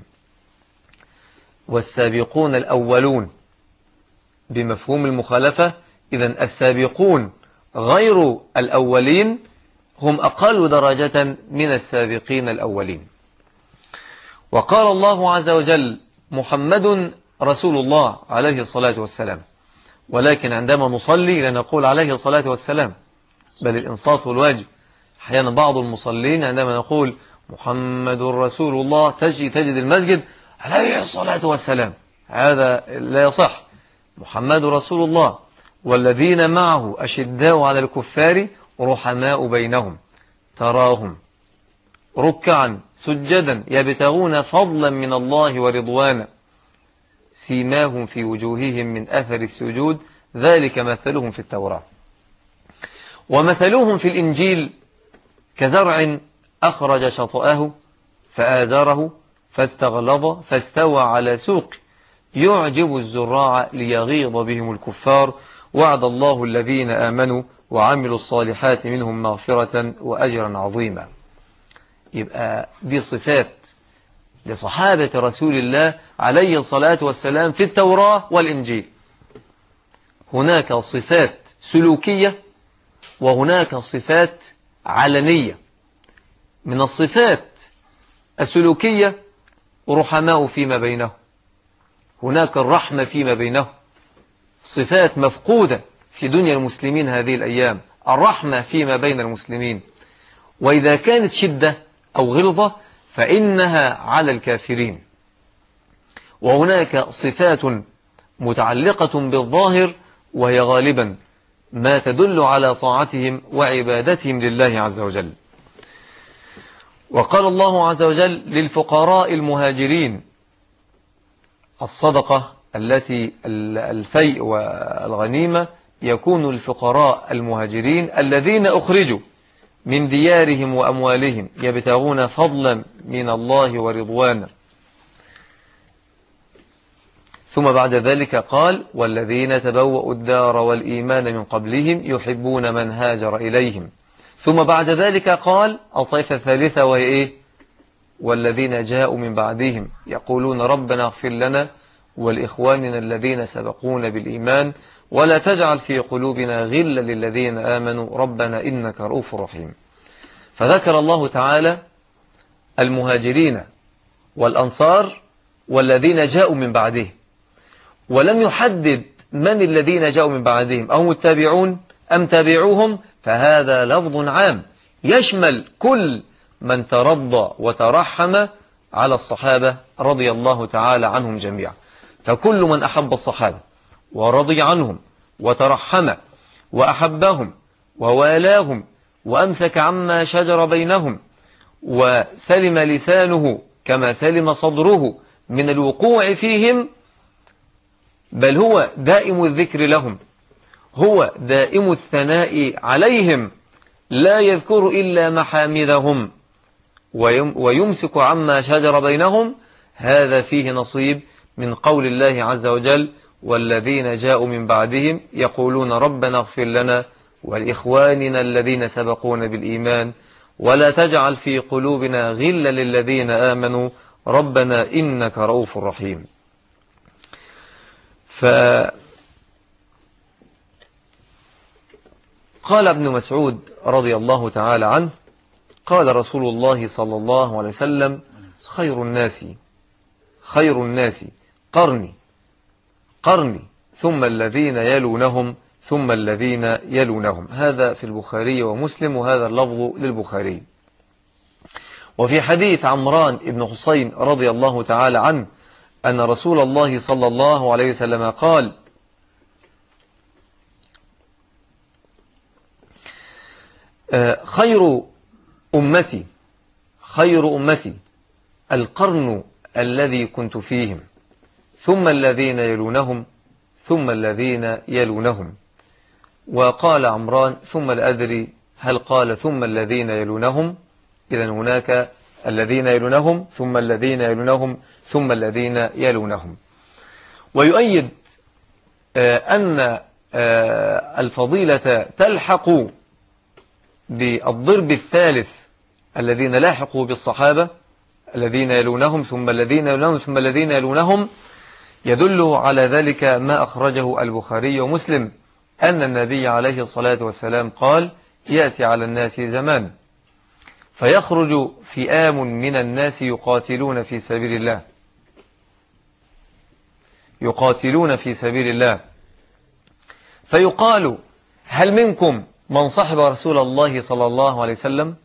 والسابقون الأولون بمفهوم المخالفة، إذن السابقون غير الأولين هم أقل درجة من السابقين الأولين. وقال الله عز وجل: محمد رسول الله عليه الصلاة والسلام، ولكن عندما نصلي لا نقول عليه الصلاة والسلام، بل الإنصات والواجب. أحيانا بعض المصلين عندما نقول محمد رسول الله تجد المسجد عليه الصلاة والسلام، هذا لا يصح. محمد رسول الله والذين معه أشداء على الكفار رحماء بينهم تراهم ركعا سجدا يبتغون فضلا من الله ورضوانا سيماهم في وجوههم من أثر السجود ذلك مثلهم في التوراة ومثلهم في الإنجيل كزرع أخرج شطأه فآزره فاستغلظ فاستوى على سوق يعجب الزراع ليغيظ بهم الكفار وعد الله الذين آمنوا وعملوا الصالحات منهم مغفرة وأجرا عظيما. يبقى دي صفات لصحابة رسول الله عليه الصلاة والسلام في التوراة والإنجيل. هناك صفات سلوكية وهناك صفات علنية. من الصفات السلوكية رحماء فيما بينهم، هناك الرحمة فيما بينهم، صفات مفقودة في دنيا المسلمين هذه الأيام، الرحمة فيما بين المسلمين، وإذا كانت شدة أو غلظة فإنها على الكافرين. وهناك صفات متعلقة بالظاهر وهي غالبا ما تدل على طاعتهم وعبادتهم لله عز وجل. وقال الله عز وجل للفقراء المهاجرين الصدقة التي الفيء والغنيمة يكون الفقراء المهاجرين الذين أخرجوا من ديارهم وأموالهم يبتغون فضلا من الله ورضوانا ثم بعد ذلك قال والذين تبوأوا الدار والإيمان من قبلهم يحبون من هاجر إليهم. ثم بعد ذلك قال الطائفة الثالثة وهي إيه؟ والذين جاءوا من بعدهم يقولون ربنا اغفر لنا والإخواننا الذين سبقونا بالإيمان ولا تجعل في قلوبنا غلا للذين آمنوا ربنا إنك رؤوف رحيم. فذكر الله تعالى المهاجرين والأنصار والذين جاءوا من بعدهم، ولم يحدد من الذين جاءوا من بعدهم أو التابعون أم تابعوهم، فهذا لفظ عام يشمل كل من ترضى وترحم على الصحابة رضي الله تعالى عنهم جميعا. فكل من أحب الصحابة ورضي عنهم وترحم وأحبهم ووالاهم وأمسك عما شجر بينهم وسلم لسانه كما سلم صدره من الوقوع فيهم، بل هو دائم الذكر لهم، هو دائم الثناء عليهم، لا يذكر إلا محامدهم ويمسك عما شجر بينهم، هذا فيه نصيب من قول الله عز وجل والذين جاءوا من بعدهم يقولون ربنا اغفر لنا ولإخواننا الذين سبقونا بالإيمان ولا تجعل في قلوبنا غلا للذين آمنوا ربنا إنك رؤوف رحيم. فقال ابن مسعود رضي الله تعالى عنه قال رسول الله صلى الله عليه وسلم خير الناس قرني ثم الذين يلونهم ثم الذين يلونهم. هذا في البخاري ومسلم، وهذا اللفظ للبخاري. وفي حديث عمران بن حسين رضي الله تعالى عنه أن رسول الله صلى الله عليه وسلم قال خير أمتي القرن الذي كنت فيهم ثم الذين يلونهم ثم الذين يلونهم. وقال عمران ثم لا أدري هل قال ثم الذين يلونهم، إذن هناك الذين يلونهم ثم الذين يلونهم ثم الذين يلونهم. ويؤيد أن الفضيلة تلحق بالضرب الثالث الذين لاحقوا بالصحابة الذين يلونهم ثم الذين يلونهم ثم الذين يلونهم، يدل على ذلك ما أخرجه البخاري ومسلم أن النبي عليه الصلاة والسلام قال يأتي على الناس زمان فيخرج فئام من الناس يقاتلون في سبيل الله فيقال هل منكم من صحب رسول الله صلى الله عليه وسلم؟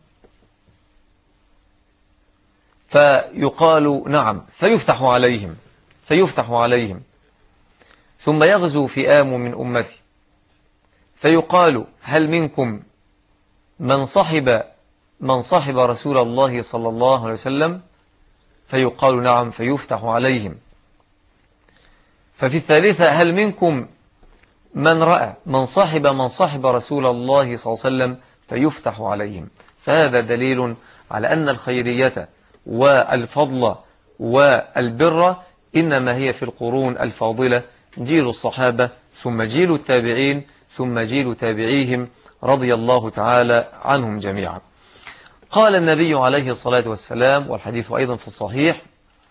فيقال نعم فيفتح عليهم ثم يغزو فئام من أمتي فيقال هل منكم من صحب رسول الله صلى الله عليه وسلم؟ فيقال نعم فيفتح عليهم. ففي الثالثة هل منكم من رأى من صحب رسول الله صلى الله عليه وسلم؟ فيفتح عليهم. فهذا دليل على أن الخيرية والفضل والبر إنما هي في القرون الفاضلة، جيل الصحابة ثم جيل التابعين ثم جيل تابعيهم رضي الله تعالى عنهم جميعا. قال النبي عليه الصلاة والسلام والحديث أيضا في الصحيح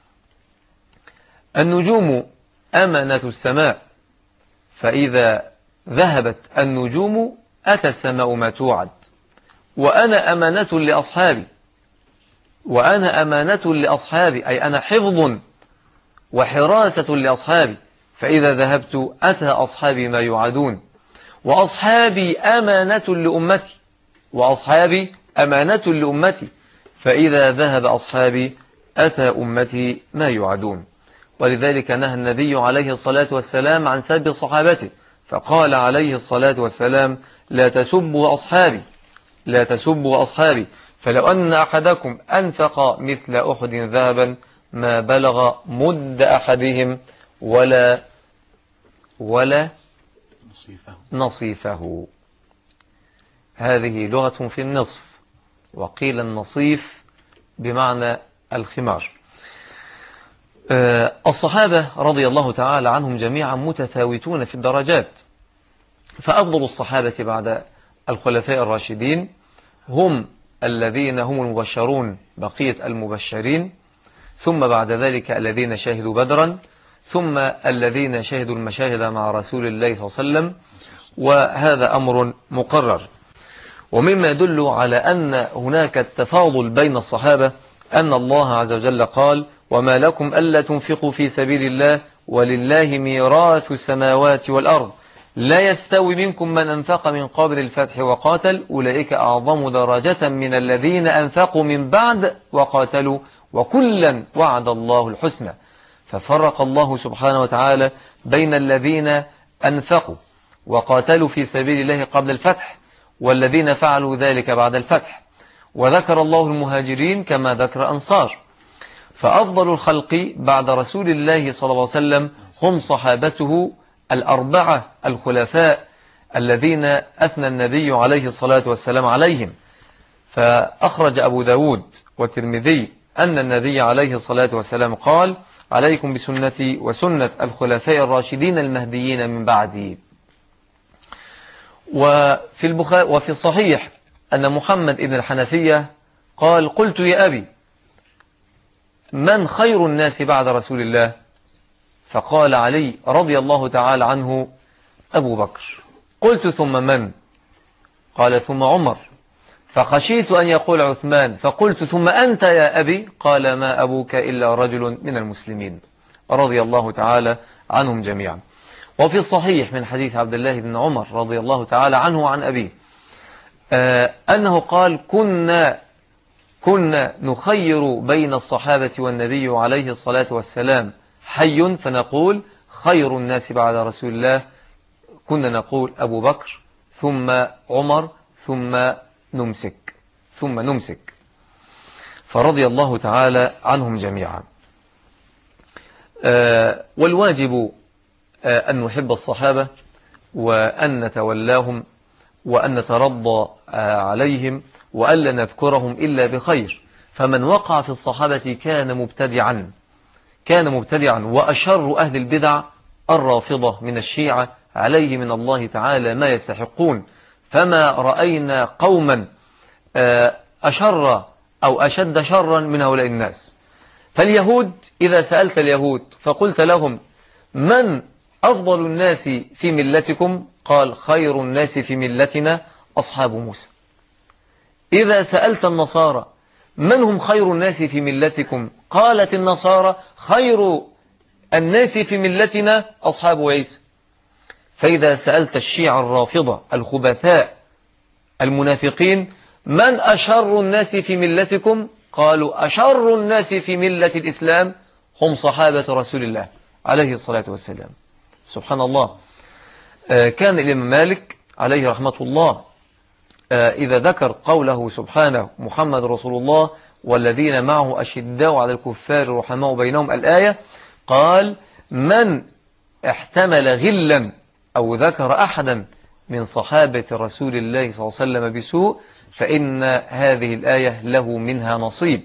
النجوم أمانة السماء فإذا ذهبت النجوم أتى السماء ما توعد وأنا أمانة لأصحابي أي أنا حفظ وحراسة لأصحابي، فإذا ذهبت أتى أصحابي ما يوعدون وأصحابي أمانة لأمتي فإذا ذهب أصحابي أتى أمتي ما يوعدون. ولذلك نهى النبي عليه الصلاة والسلام عن سب صحابته فقال عليه الصلاة والسلام لا تسبوا أصحابي فلو أن أحدكم أنفق مثل أحد ذهبا ما بلغ مد أحدهم ولا نصيفه. هذه لغة في النصف، وقيل النصيف بمعنى الخمار. الصحابة رضي الله تعالى عنهم جميعا متفاوتون في الدرجات، فأفضل الصحابة بعد الخلفاء الراشدين هم الذين هم المبشرون بقية المبشرين، ثم بعد ذلك الذين شهدوا بدرا، ثم الذين شهدوا المشاهد مع رسول الله صلى الله عليه وسلم، وهذا أمر مقرر. ومما يدل على أن هناك التفاضل بين الصحابة أن الله عز وجل قال: وما لكم ألا تنفقوا في سبيل الله ولله ميراث السماوات والأرض لا يستوي منكم من أنفق من قبل الفتح وقاتل أولئك أعظم درجة من الذين أنفقوا من بعد وقاتلوا وكلا وعد الله الحسنى. ففرق الله سبحانه وتعالى بين الذين أنفقوا وقاتلوا في سبيل الله قبل الفتح والذين فعلوا ذلك بعد الفتح، وذكر الله المهاجرين كما ذكر أنصار. فأفضل الخلق بعد رسول الله صلى الله عليه وسلم هم صحابته الأربعة الخلفاء الذين أثنى النبي عليه الصلاة والسلام عليهم. فأخرج أبو داود والترمذي أن النبي عليه الصلاة والسلام قال: عليكم بسنتي وسنة الخلفاء الراشدين المهديين من بعدي. وفي الصحيح أن محمد بن الحنفية قال: قلت يا أبي من خير الناس بعد رسول الله؟ فقال علي رضي الله تعالى عنه: أبو بكر. قلت: ثم من؟ قال: ثم عمر. فخشيت أن يقول عثمان، فقلت: ثم أنت يا أبي؟ قال: ما أبوك إلا رجل من المسلمين، رضي الله تعالى عنهم جميعا. وفي الصحيح من حديث عبد الله بن عمر رضي الله تعالى عنه وعن أبيه أنه قال: كنا نخير بين الصحابة والنبي عليه الصلاة والسلام حي، فنقول خير الناس بعد رسول الله، كنا نقول أبو بكر ثم عمر ثم نمسك. فرضي الله تعالى عنهم جميعا. والواجب أن نحب الصحابة وأن نتولاهم وأن نترضى عليهم وألا نذكرهم إلا بخير. فمن وقع في الصحابة كان مبتدعا وأشر أهل البدع الرافضة من الشيعة عليه من الله تعالى ما يستحقون. فما رأينا قوما أشر أو أشد شرا من هؤلاء الناس. فاليهود إذا سألت اليهود فقلت لهم: من أفضل الناس في ملتكم؟ قال: خير الناس في ملتنا أصحاب موسى. إذا سألت النصارى: من هم خير الناس في ملتكم؟ قالت النصارى: خير الناس في ملتنا أصحاب عيسى. فإذا سألت الشيعة الرافضة الخبثاء المنافقين: من أشر الناس في ملتكم؟ قالوا: أشر الناس في ملة الإسلام هم صحابة رسول الله عليه الصلاة والسلام. سبحان الله. كان الإمام مالك عليه رحمة الله إذا ذكر قوله سبحانه: محمد رسول الله والذين معه أشداء على الكفار رحماء بينهم الآية، قال: من احتمل غلا أو ذكر أحدا من صحابة رسول الله صلى الله عليه وسلم بسوء فإن هذه الآية له منها نصيب.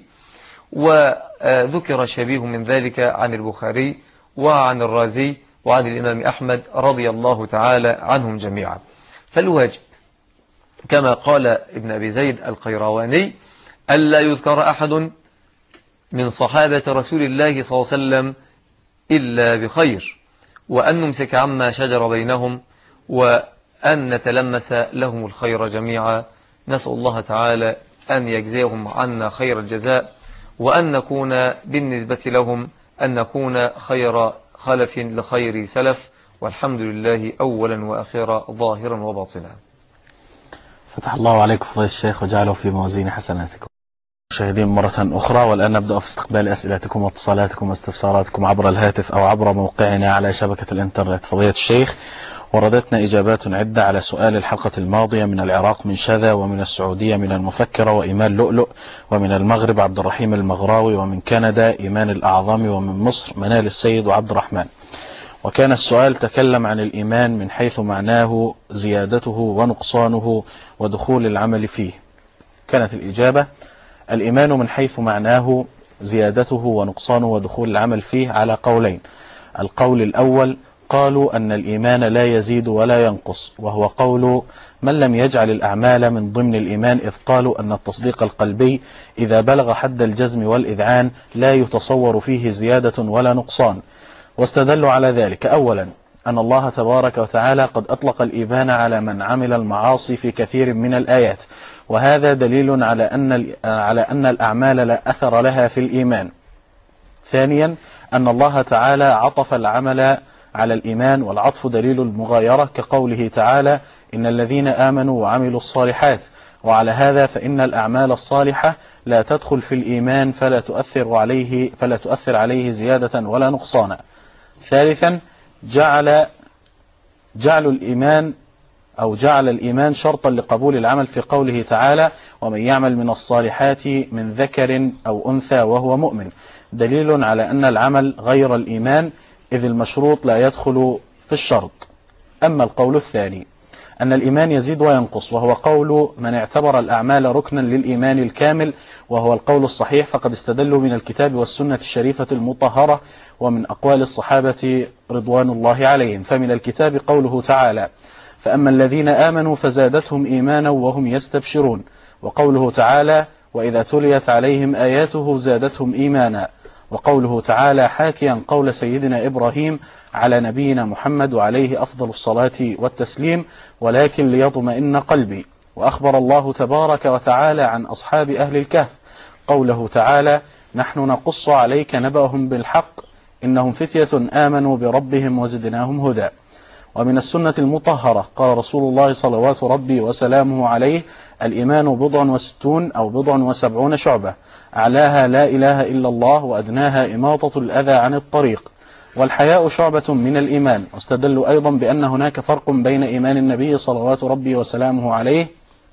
وذكر شبيه من ذلك عن البخاري وعن الرازي وعن الإمام أحمد رضي الله تعالى عنهم جميعا. فالواجب كما قال ابن أبي زيد القيرواني: ألا يذكر أحد من صحابة رسول الله صلى الله عليه وسلم إلا بخير، وأن نمسك عما شجر بينهم، وأن نتلمس لهم الخير جميعا. نسأل الله تعالى أن يجزيهم عنا خير الجزاء، وأن نكون بالنسبة لهم أن نكون خير خلف لخير سلف، والحمد لله أولا وأخيرا ظاهرا وباطنا. فتح الله عليكم فضيلة الشيخ وجعله في موازين حسناتكم. مشاهدين مرة أخرى، والآن نبدأ في استقبال أسئلتكم واتصالاتكم واستفساراتكم عبر الهاتف أو عبر موقعنا على شبكة الإنترنت. فضيلة الشيخ، وردتنا إجابات عدة على سؤال الحلقة الماضية من العراق من شذا، ومن السعودية من المفكرة وإيمان لؤلؤ، ومن المغرب عبد الرحيم المغراوي، ومن كندا إيمان الأعظمي، ومن مصر منال السيد وعبد الرحمن. وكان السؤال تكلم عن الإيمان من حيث معناه زيادته ونقصانه ودخول العمل فيه. كانت الإجابة: الإيمان من حيث معناه زيادته ونقصانه ودخول العمل فيه على قولين. القول الأول قالوا أن الإيمان لا يزيد ولا ينقص، وهو قول من لم يجعل الأعمال من ضمن الإيمان، إذ قالوا أن التصديق القلبي إذا بلغ حد الجزم والإذعان لا يتصور فيه زيادة ولا نقصان. واستدلوا على ذلك أولا أن الله تبارك وتعالى قد أطلق الإيمان على من عمل المعاصي في كثير من الآيات، وهذا دليل على أن الأعمال لا أثر لها في الإيمان. ثانيا أن الله تعالى عطف العمل على الإيمان، والعطف دليل المغايرة، كقوله تعالى إن الذين آمنوا وعملوا الصالحات. وعلى هذا فإن الأعمال الصالحة لا تدخل في الإيمان فلا تؤثر عليه زيادة ولا نقصانا. ثالثا جعل الإيمان شرطا لقبول العمل في قوله تعالى ومن يعمل من الصالحات من ذكر أو أنثى وهو مؤمن، دليل على أن العمل غير الإيمان، إذ المشروط لا يدخل في الشرط. أما القول الثاني أن الإيمان يزيد وينقص، وهو قول من اعتبر الأعمال ركنا للإيمان الكامل، وهو القول الصحيح، فقد استدلوا من الكتاب والسنة الشريفة المطهرة ومن أقوال الصحابة رضوان الله عليهم. فمن الكتاب قوله تعالى فأما الذين آمنوا فزادتهم إيمانا وهم يستبشرون، وقوله تعالى وإذا تليت عليهم آياته زادتهم إيمانا، وقوله تعالى حاكيا قول سيدنا إبراهيم على نبينا محمد وعليه أفضل الصلاة والتسليم ولكن ليطمئن قلبي. وأخبر الله تبارك وتعالى عن أصحاب أهل الكهف قوله تعالى نحن نقص عليك نبأهم بالحق إنهم فتية آمنوا بربهم وزدناهم هدى. ومن السنة المطهرة قال رسول الله صلوات ربي وسلامه عليه الإيمان 60 أو 70 شعبة، أعلاها لا إله إلا الله وأدناها إماطة الأذى عن الطريق، والحياء شعبة من الإيمان. واستدلوا أيضا بأن هناك فرق بين إيمان النبي صلوات ربي وسلامه عليه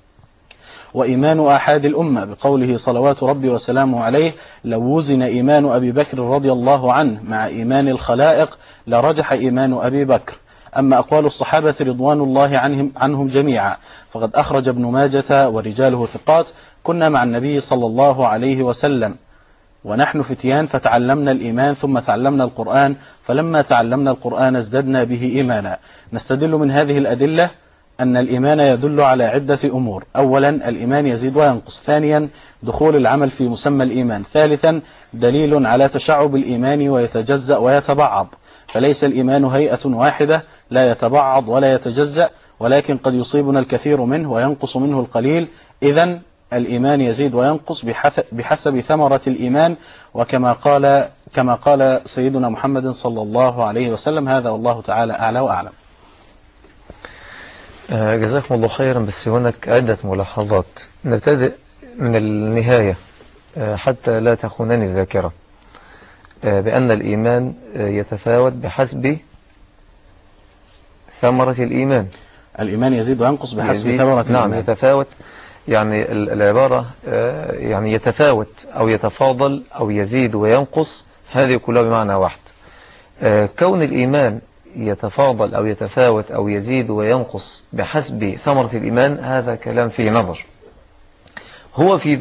وإيمان أحد الأمة، بقوله صلوات ربي وسلامه عليه لو وزن إيمان أبي بكر رضي الله عنه مع إيمان الخلائق لرجح إيمان أبي بكر. أما أقوال الصحابة رضوان الله عنهم جميعا فقد أخرج ابن ماجة ورجاله ثقات كنا مع النبي صلى الله عليه وسلم ونحن فتيان فتعلمنا الإيمان ثم تعلمنا القرآن، فلما تعلمنا القرآن ازددنا به إيمانا. نستدل من هذه الأدلة أن الإيمان يدل على عدة أمور. أولا الإيمان يزيد وينقص. ثانيا دخول العمل في مسمى الإيمان. ثالثا دليل على تشعب الإيمان ويتجزأ ويتبعض، فليس الإيمان هيئة واحدة لا يتبعض ولا يتجزأ، ولكن قد يصيبنا الكثير منه وينقص منه القليل. إذن الإيمان يزيد وينقص بحسب ثمرة الإيمان، وكما قال سيدنا محمد صلى الله عليه وسلم. هذا والله تعالى أعلى وأعلم. جزاكم الله خيرا. بس هناك عدة ملاحظات. نبتدئ من النهاية حتى لا تخونني الذاكرة، بأن الإيمان يتفاوت بحسب ثمرة الإيمان. الإيمان يزيد وينقص بحسب ثمرة الإيمان. نعم يتفاوت، يعني العبارة يعني يتفاوت أو يتفاضل أو يزيد وينقص، هذه كلها بمعنى واحد. كون الإيمان يتفاضل أو يتفاوت أو يزيد وينقص بحسب ثمرة الإيمان هذا كلام فيه نظر. هو في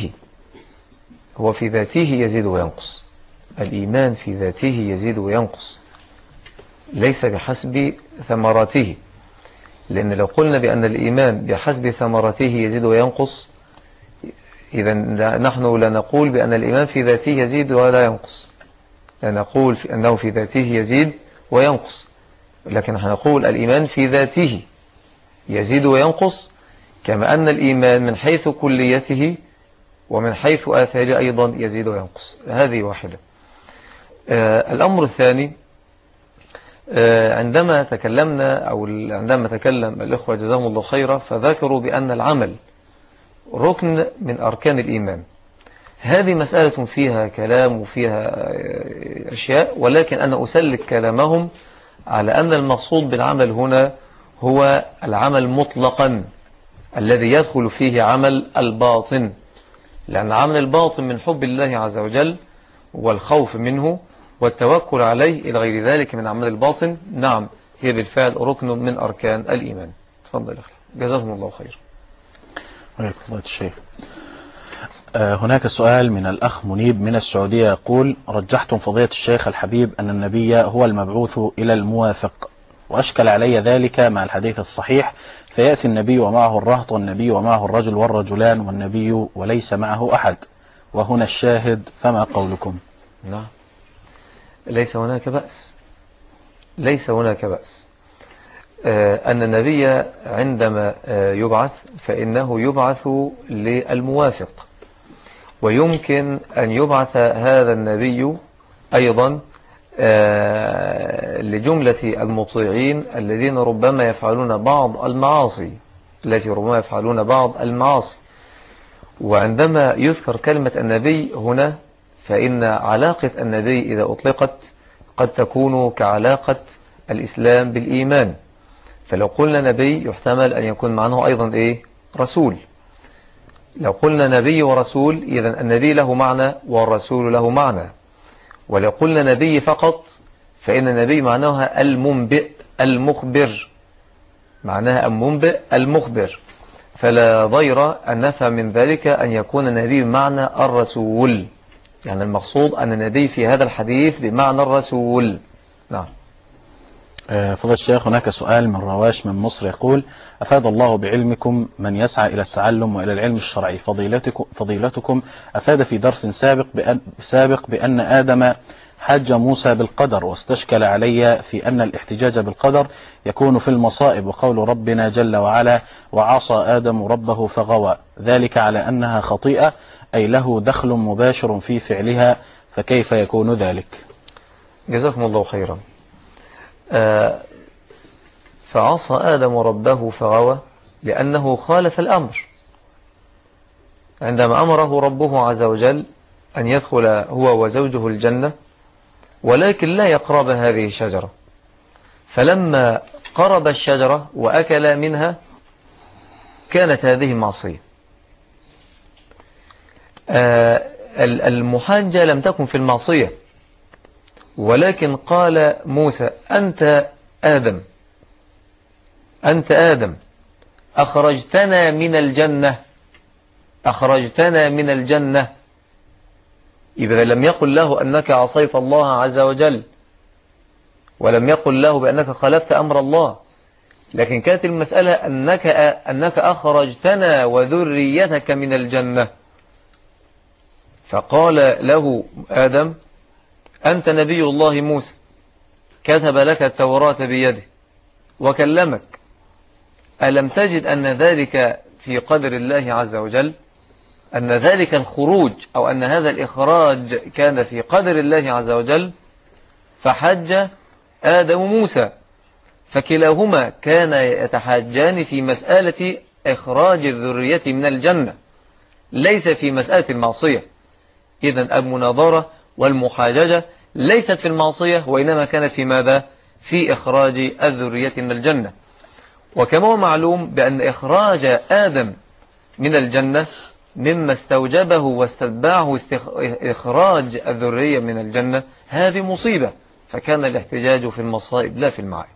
ذاته يزيد وينقص. الإيمان في ذاته يزيد وينقص ليس بحسب ثمراته، لأن لو قلنا بأن الإيمان بحسب ثمرته يزيد وينقص إذا نحن لا نقول بأن الإيمان في ذاته يزيد ولا ينقص، لا نقول أنه في ذاته يزيد وينقص، لكن هنقول الإيمان في ذاته يزيد وينقص، كما أن الإيمان من حيث كليته ومن حيث آثاره أيضا يزيد وينقص. هذه واحدة. الأمر الثاني، عندما تكلم الإخوة جزاهم الله خيرا فذكروا بأن العمل ركن من أركان الإيمان. هذه مسألة فيها كلام وفيها أشياء، ولكن أنا أسلك كلامهم على أن المقصود بالعمل هنا هو العمل مطلقا الذي يدخل فيه عمل الباطن، لأن عمل الباطن من حب الله عز وجل والخوف منه والتوكل عليه إلى غير ذلك من عمل الباطن. نعم هي بالفعل ركن من أركان الإيمان. تفضل أخي جزاهم الله خير. وعليكم الله الشيخ. هناك سؤال من الأخ منيب من السعودية يقول: رجحتم فضيلة الشيخ الحبيب أن النبي هو المبعوث إلى الموافق، وأشكل علي ذلك مع الحديث الصحيح، فيأتي النبي ومعه الرهط، والنبي ومعه الرجل والرجلان، والنبي وليس معه أحد، وهنا الشاهد، فما قولكم؟ نعم، ليس هناك بأس، ليس هناك بأس. أن النبي عندما يبعث فإنه يبعث للموافق، ويمكن أن يبعث هذا النبي أيضا لجملة المطيعين الذين ربما يفعلون بعض المعاصي وعندما يذكر كلمة النبي هنا فإن علاقة النبي إذا أطلقت قد تكون كعلاقة الإسلام بالإيمان. فلو قلنا نبي يحتمل أن يكون معناه أيضا رسول. لو قلنا نبي ورسول إذن النبي له معنى والرسول له معنى. ولو قلنا نبي فقط فإن النبي معناها المنبئ المخبر، معناها المنبئ المخبر. فلا ضير أن نفهم من ذلك أن يكون النبي بمعنى الرسول، يعني المقصود أن النبي في هذا الحديث بمعنى الرسول. نعم. فضل الشيخ، هناك سؤال من رواش من مصر يقول: أفاد الله بعلمكم من يسعى إلى التعلم وإلى العلم الشرعي. فضيلتكم أفاد في درس سابق بأن آدم حج موسى بالقدر، واستشكل علي في أن الاحتجاج بالقدر يكون في المصائب، وقول ربنا جل وعلا: وعصى آدم ربه فغوى، ذلك على أنها خطيئة، أي له دخل مباشر في فعلها، فكيف يكون ذلك؟ جزاكم الله خيرا. فعصى آدم ربه فغوى لأنه خالف الأمر عندما أمره ربه عز وجل أن يدخل هو وزوجه الجنة، ولكن لا يقرب هذه الشجرة. فلما قرب الشجرة وأكل منها كانت هذه معصية. المحاجة لم تكن في المعصية، ولكن قال موسى: أنت آدم أخرجتنا من الجنة. إذا لم يقل له أنك عصيت الله عز وجل، ولم يقل له بأنك خالفت أمر الله، لكن كانت المسألة أنك أخرجتنا وذريتك من الجنة. فقال له آدم: أنت نبي الله موسى، كتب لك التوراة بيده وكلمك، ألم تجد أن ذلك في قدر الله عز وجل، أن ذلك الخروج أو أن هذا الإخراج كان في قدر الله عز وجل؟ فحج آدم موسى، فكلاهما كان يتحاجان في مسألة إخراج الذرية من الجنة، ليس في مسألة المعصية. إذن المناظرة والمحاججة ليست في المعصية، وإنما كانت في ماذا؟ في إخراج الذرية من الجنة. وكما هو معلوم بأن إخراج آدم من الجنة مما استوجبه واستتبعه إخراج الذرية من الجنة، هذه مصيبة، فكان الاحتجاج في المصائب لا في المعائب.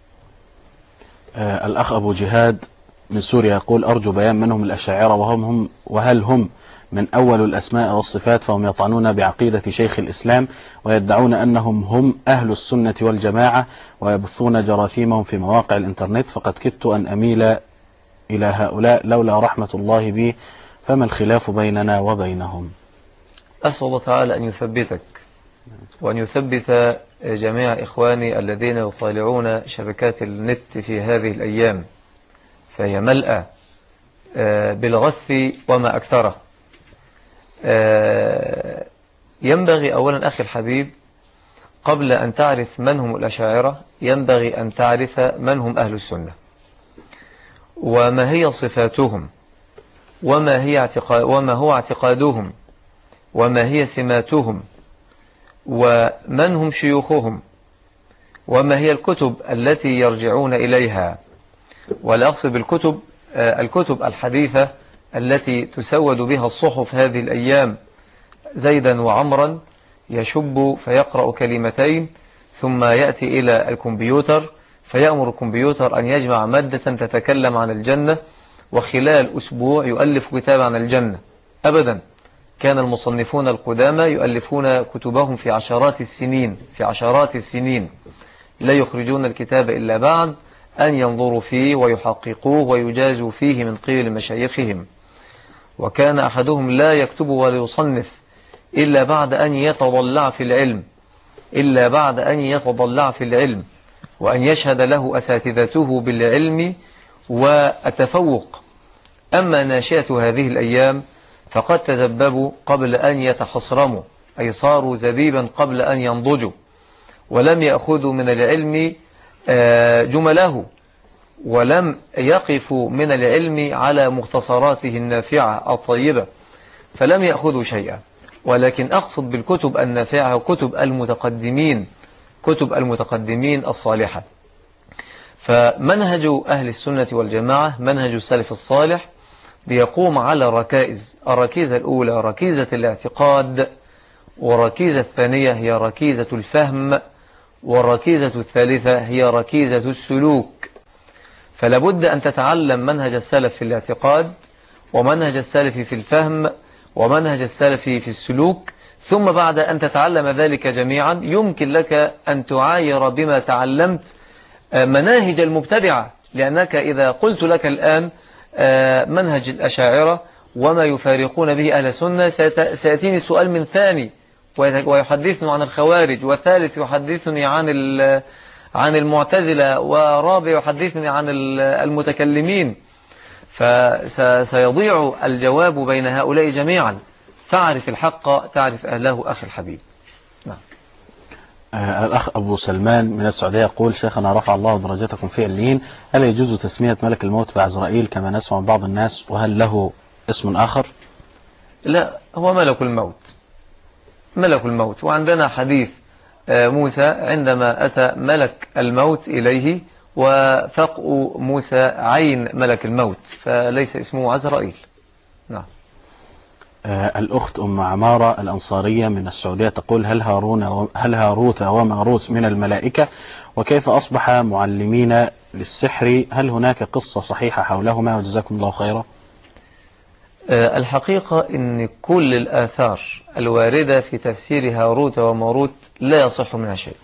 الأخ أبو جهاد من سوريا يقول: أرجو بيان من هم الأشاعرة، وهل هم من أول الأسماء والصفات، فهم يطعنون بعقيدة شيخ الإسلام ويدعون أنهم هم أهل السنة والجماعة، ويبثون جراثيمهم في مواقع الإنترنت، فقد كدت أن أميل إلى هؤلاء لولا رحمة الله بي، فما الخلاف بيننا وبينهم؟ أسأل الله تعالى أن يثبتك وأن يثبت جميع إخواني الذين يطالعون شبكات النت في هذه الأيام، فهي ملأة بالغث وما أكثره. ينبغي أولا أخي الحبيب قبل أن تعرف من هم الأشاعرة ينبغي أن تعرف من هم أهل السنة، وما هي صفاتهم، وما هو اعتقادهم، وما هي سماتهم، ومن هم شيوخهم، وما هي الكتب التي يرجعون إليها. ولا أقصد بالكتب الكتب الحديثة التي تسود بها الصحف هذه الأيام، زيدا وعمرا يشب فيقرأ كلمتين ثم يأتي إلى الكمبيوتر فيأمر الكمبيوتر أن يجمع مادة تتكلم عن الجنة، وخلال أسبوع يؤلف كتاب عن الجنة. أبدا، كان المصنفون القدامى يؤلفون كتبهم في عشرات السنين لا يخرجون الكتاب إلا بعد أن ينظروا فيه ويحققوه ويجازوا فيه من قبل مشايخهم. وكان أحدهم لا يكتب ولا يصنف إلا بعد أن يتضلع في العلم وأن يشهد له أساتذته بالعلم والتفوق. أما ناشئة هذه الأيام فقد تذببوا قبل أن يتحصرموا، أي صاروا زبيبا قبل أن ينضجوا، ولم يأخذوا من العلم جمله، ولم يقفوا من العلم على مختصراته النافعة الطيبة، فلم يأخذوا شيئا. ولكن أقصد بالكتب النافعة كتب المتقدمين الصالحة. فمنهج أهل السنة والجماعة منهج السلف الصالح بيقوم على ركائز. الركيزة الأولى ركيزة الاعتقاد، والركيزة الثانية هي ركيزة الفهم، والركيزة الثالثة هي ركيزة السلوك. فلابد أن تتعلم منهج السلف في الاعتقاد، ومنهج السلف في الفهم، ومنهج السلف في السلوك. ثم بعد أن تتعلم ذلك جميعا يمكن لك أن تعاير بما تعلمت مناهج المبتدعة. لأنك إذا قلت لك الآن منهج الأشاعرة وما يفارقون به أهل السنة، سيأتيني سؤال من ثاني ويحدثني عن الخوارج، وثالث يحدثني عن المعتزلة، ورابع يحدثني عن المتكلمين. فسيضيع الجواب بين هؤلاء جميعا. تعرف الحق تعرف أهله أخي الحبيب. نعم. الأخ أبو سلمان من السعودية يقول: شيخنا رفع الله درجتكم في عليين، هل يجوز تسمية ملك الموت بعزرائيل كما نسمع من بعض الناس، وهل له اسم آخر؟ لا، هو ملك الموت. وعندنا حديث موسى عندما أتى ملك الموت إليه، وفقء موسى عين ملك الموت، فليس اسمه عزرائيل. نعم. الأخت أم عمارة الأنصارية من السعودية تقول: هل هاروت وماروت من الملائكة؟ وكيف أصبح معلمين للسحر؟ هل هناك قصة صحيحة حولهما؟ وجزاكم الله خيرا. الحقيقة إن كل الآثار الواردة في تفسير هاروت وماروت لا يصح منها شيء.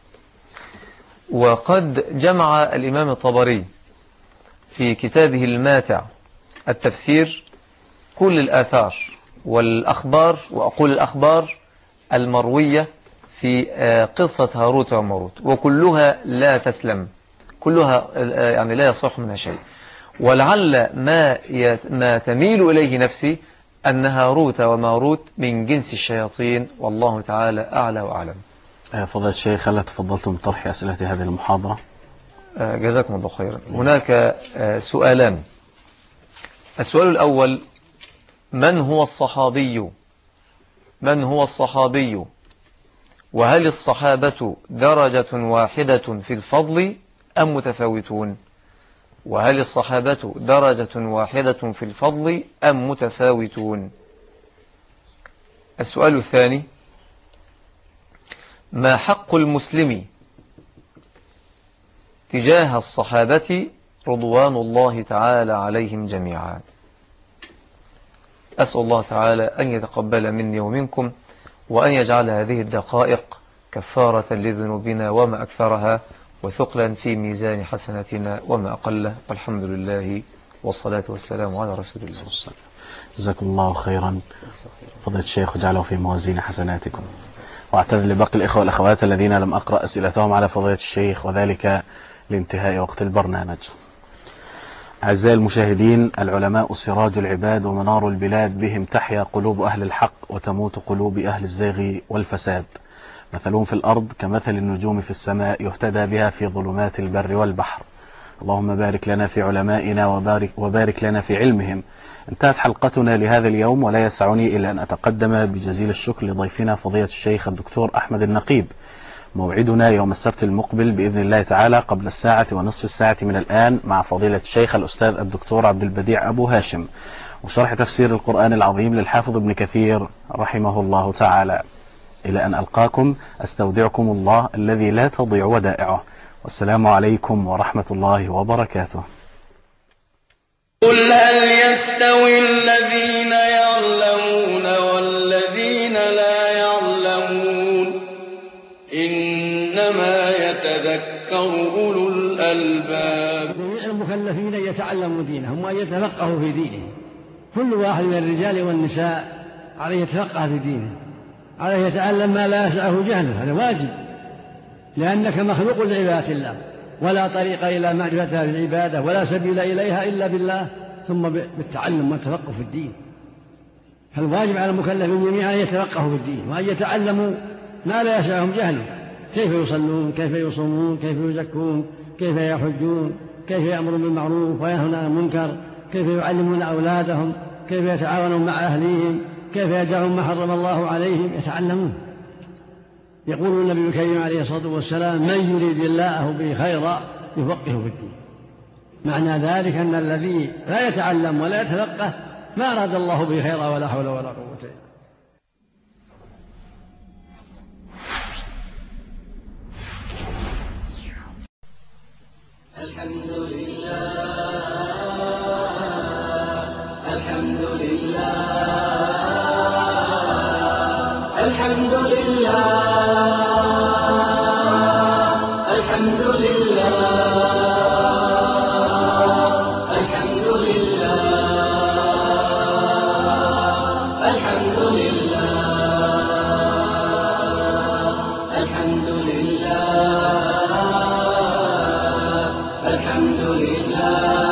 وقد جمع الإمام الطبري في كتابه الماتع التفسير كل الآثار والأخبار، وأقول الأخبار المروية في قصة هاروت وماروت، وكلها لا تسلم، كلها يعني لا يصح منها شيء. ولعل ما تميل إليه نفسي أن هاروت وماروت من جنس الشياطين، والله تعالى أعلى وأعلم. فضل الشيخ، هل تفضلتم بطرح أسئلة هذه المحاضرة؟ جزاكم الله خيرا. هناك سؤالان. السؤال الأول: من هو الصحابي؟ وهل الصحابة درجة واحدة في الفضل أم متفاوتون؟ السؤال الثاني: ما حق المسلم تجاه الصحابة رضوان الله تعالى عليهم جميعا؟ أسأل الله تعالى أن يتقبل مني ومنكم، وأن يجعل هذه الدقائق كفارة لذنوبنا وما أكثرها، وثقلا في ميزان حسناتنا وما أقله، والحمد لله والصلاة والسلام على رسول الله. جزاكم الله خيرا فضيلة الشيخ، وجعله في موازين حسناتكم. واعتذر لباقي الإخوة والأخوات الذين لم أقرأ أسئلتهم على فضيلة الشيخ، وذلك لانتهاء وقت البرنامج. أعزائي المشاهدين، العلماء سراج العباد ومنار البلاد، بهم تحيا قلوب أهل الحق وتموت قلوب أهل الزيغ والفساد. مثلهم في الأرض كمثل النجوم في السماء، يهتدى بها في ظلمات البر والبحر. اللهم بارك لنا في علمائنا وبارك لنا في علمهم. انتهت حلقتنا لهذا اليوم، ولا يسعني إلا أن أتقدم بجزيل الشكر لضيفنا فضيلة الشيخ الدكتور أحمد النقيب. موعدنا يوم السبت المقبل بإذن الله تعالى قبل 1:30 من الآن مع فضيلة الشيخ الأستاذ الدكتور عبد البديع أبو هاشم، وشرح تفسير القرآن العظيم للحافظ ابن كثير رحمه الله تعالى. إلى أن ألقاكم أستودعكم الله الذي لا تضيع ودائعه، والسلام عليكم ورحمة الله وبركاته. قل هل يستوي الذين يعلمون الألباب. جميع المكلفين أن يتعلموا دينهم وأن يتفقهوا في دينهم. كل واحد من الرجال والنساء عليه يتفقه في دينه، عليه يتعلم ما لا يسعه جهله، هذا واجب، لأنك مخلوق لعبادة الله، ولا طريق إلى معرفتها بالعبادة ولا سبيل إليها إلا بالله، ثم بالتعلم والتفقه في الدين. فالواجب على المكلفين جميعا أن يتفقهوا في الدين وأن يتعلموا ما لا يسعهم جهله، كيف يصلون، كيف يصومون، كيف يزكون، كيف يحجون، كيف يأمرون بالمعروف وينهون عن المنكر، كيف يعلمون أولادهم، كيف يتعاونون مع أهليهم، كيف يدعون ما حرم الله عليهم، يتعلمون. يقول النبي الكريم عليه الصلاة والسلام: من يريد الله به خيرا يفقهه في الدين. معنى ذلك أن الذي لا يتعلم ولا يتفقه ما أراد الله به خيرا ولا حول ولا قوة إلا بالله. الحمد لله الحمد لله الحمد لله الحمد لله الحمد لله الحمد لله الحمد لله الحمد لله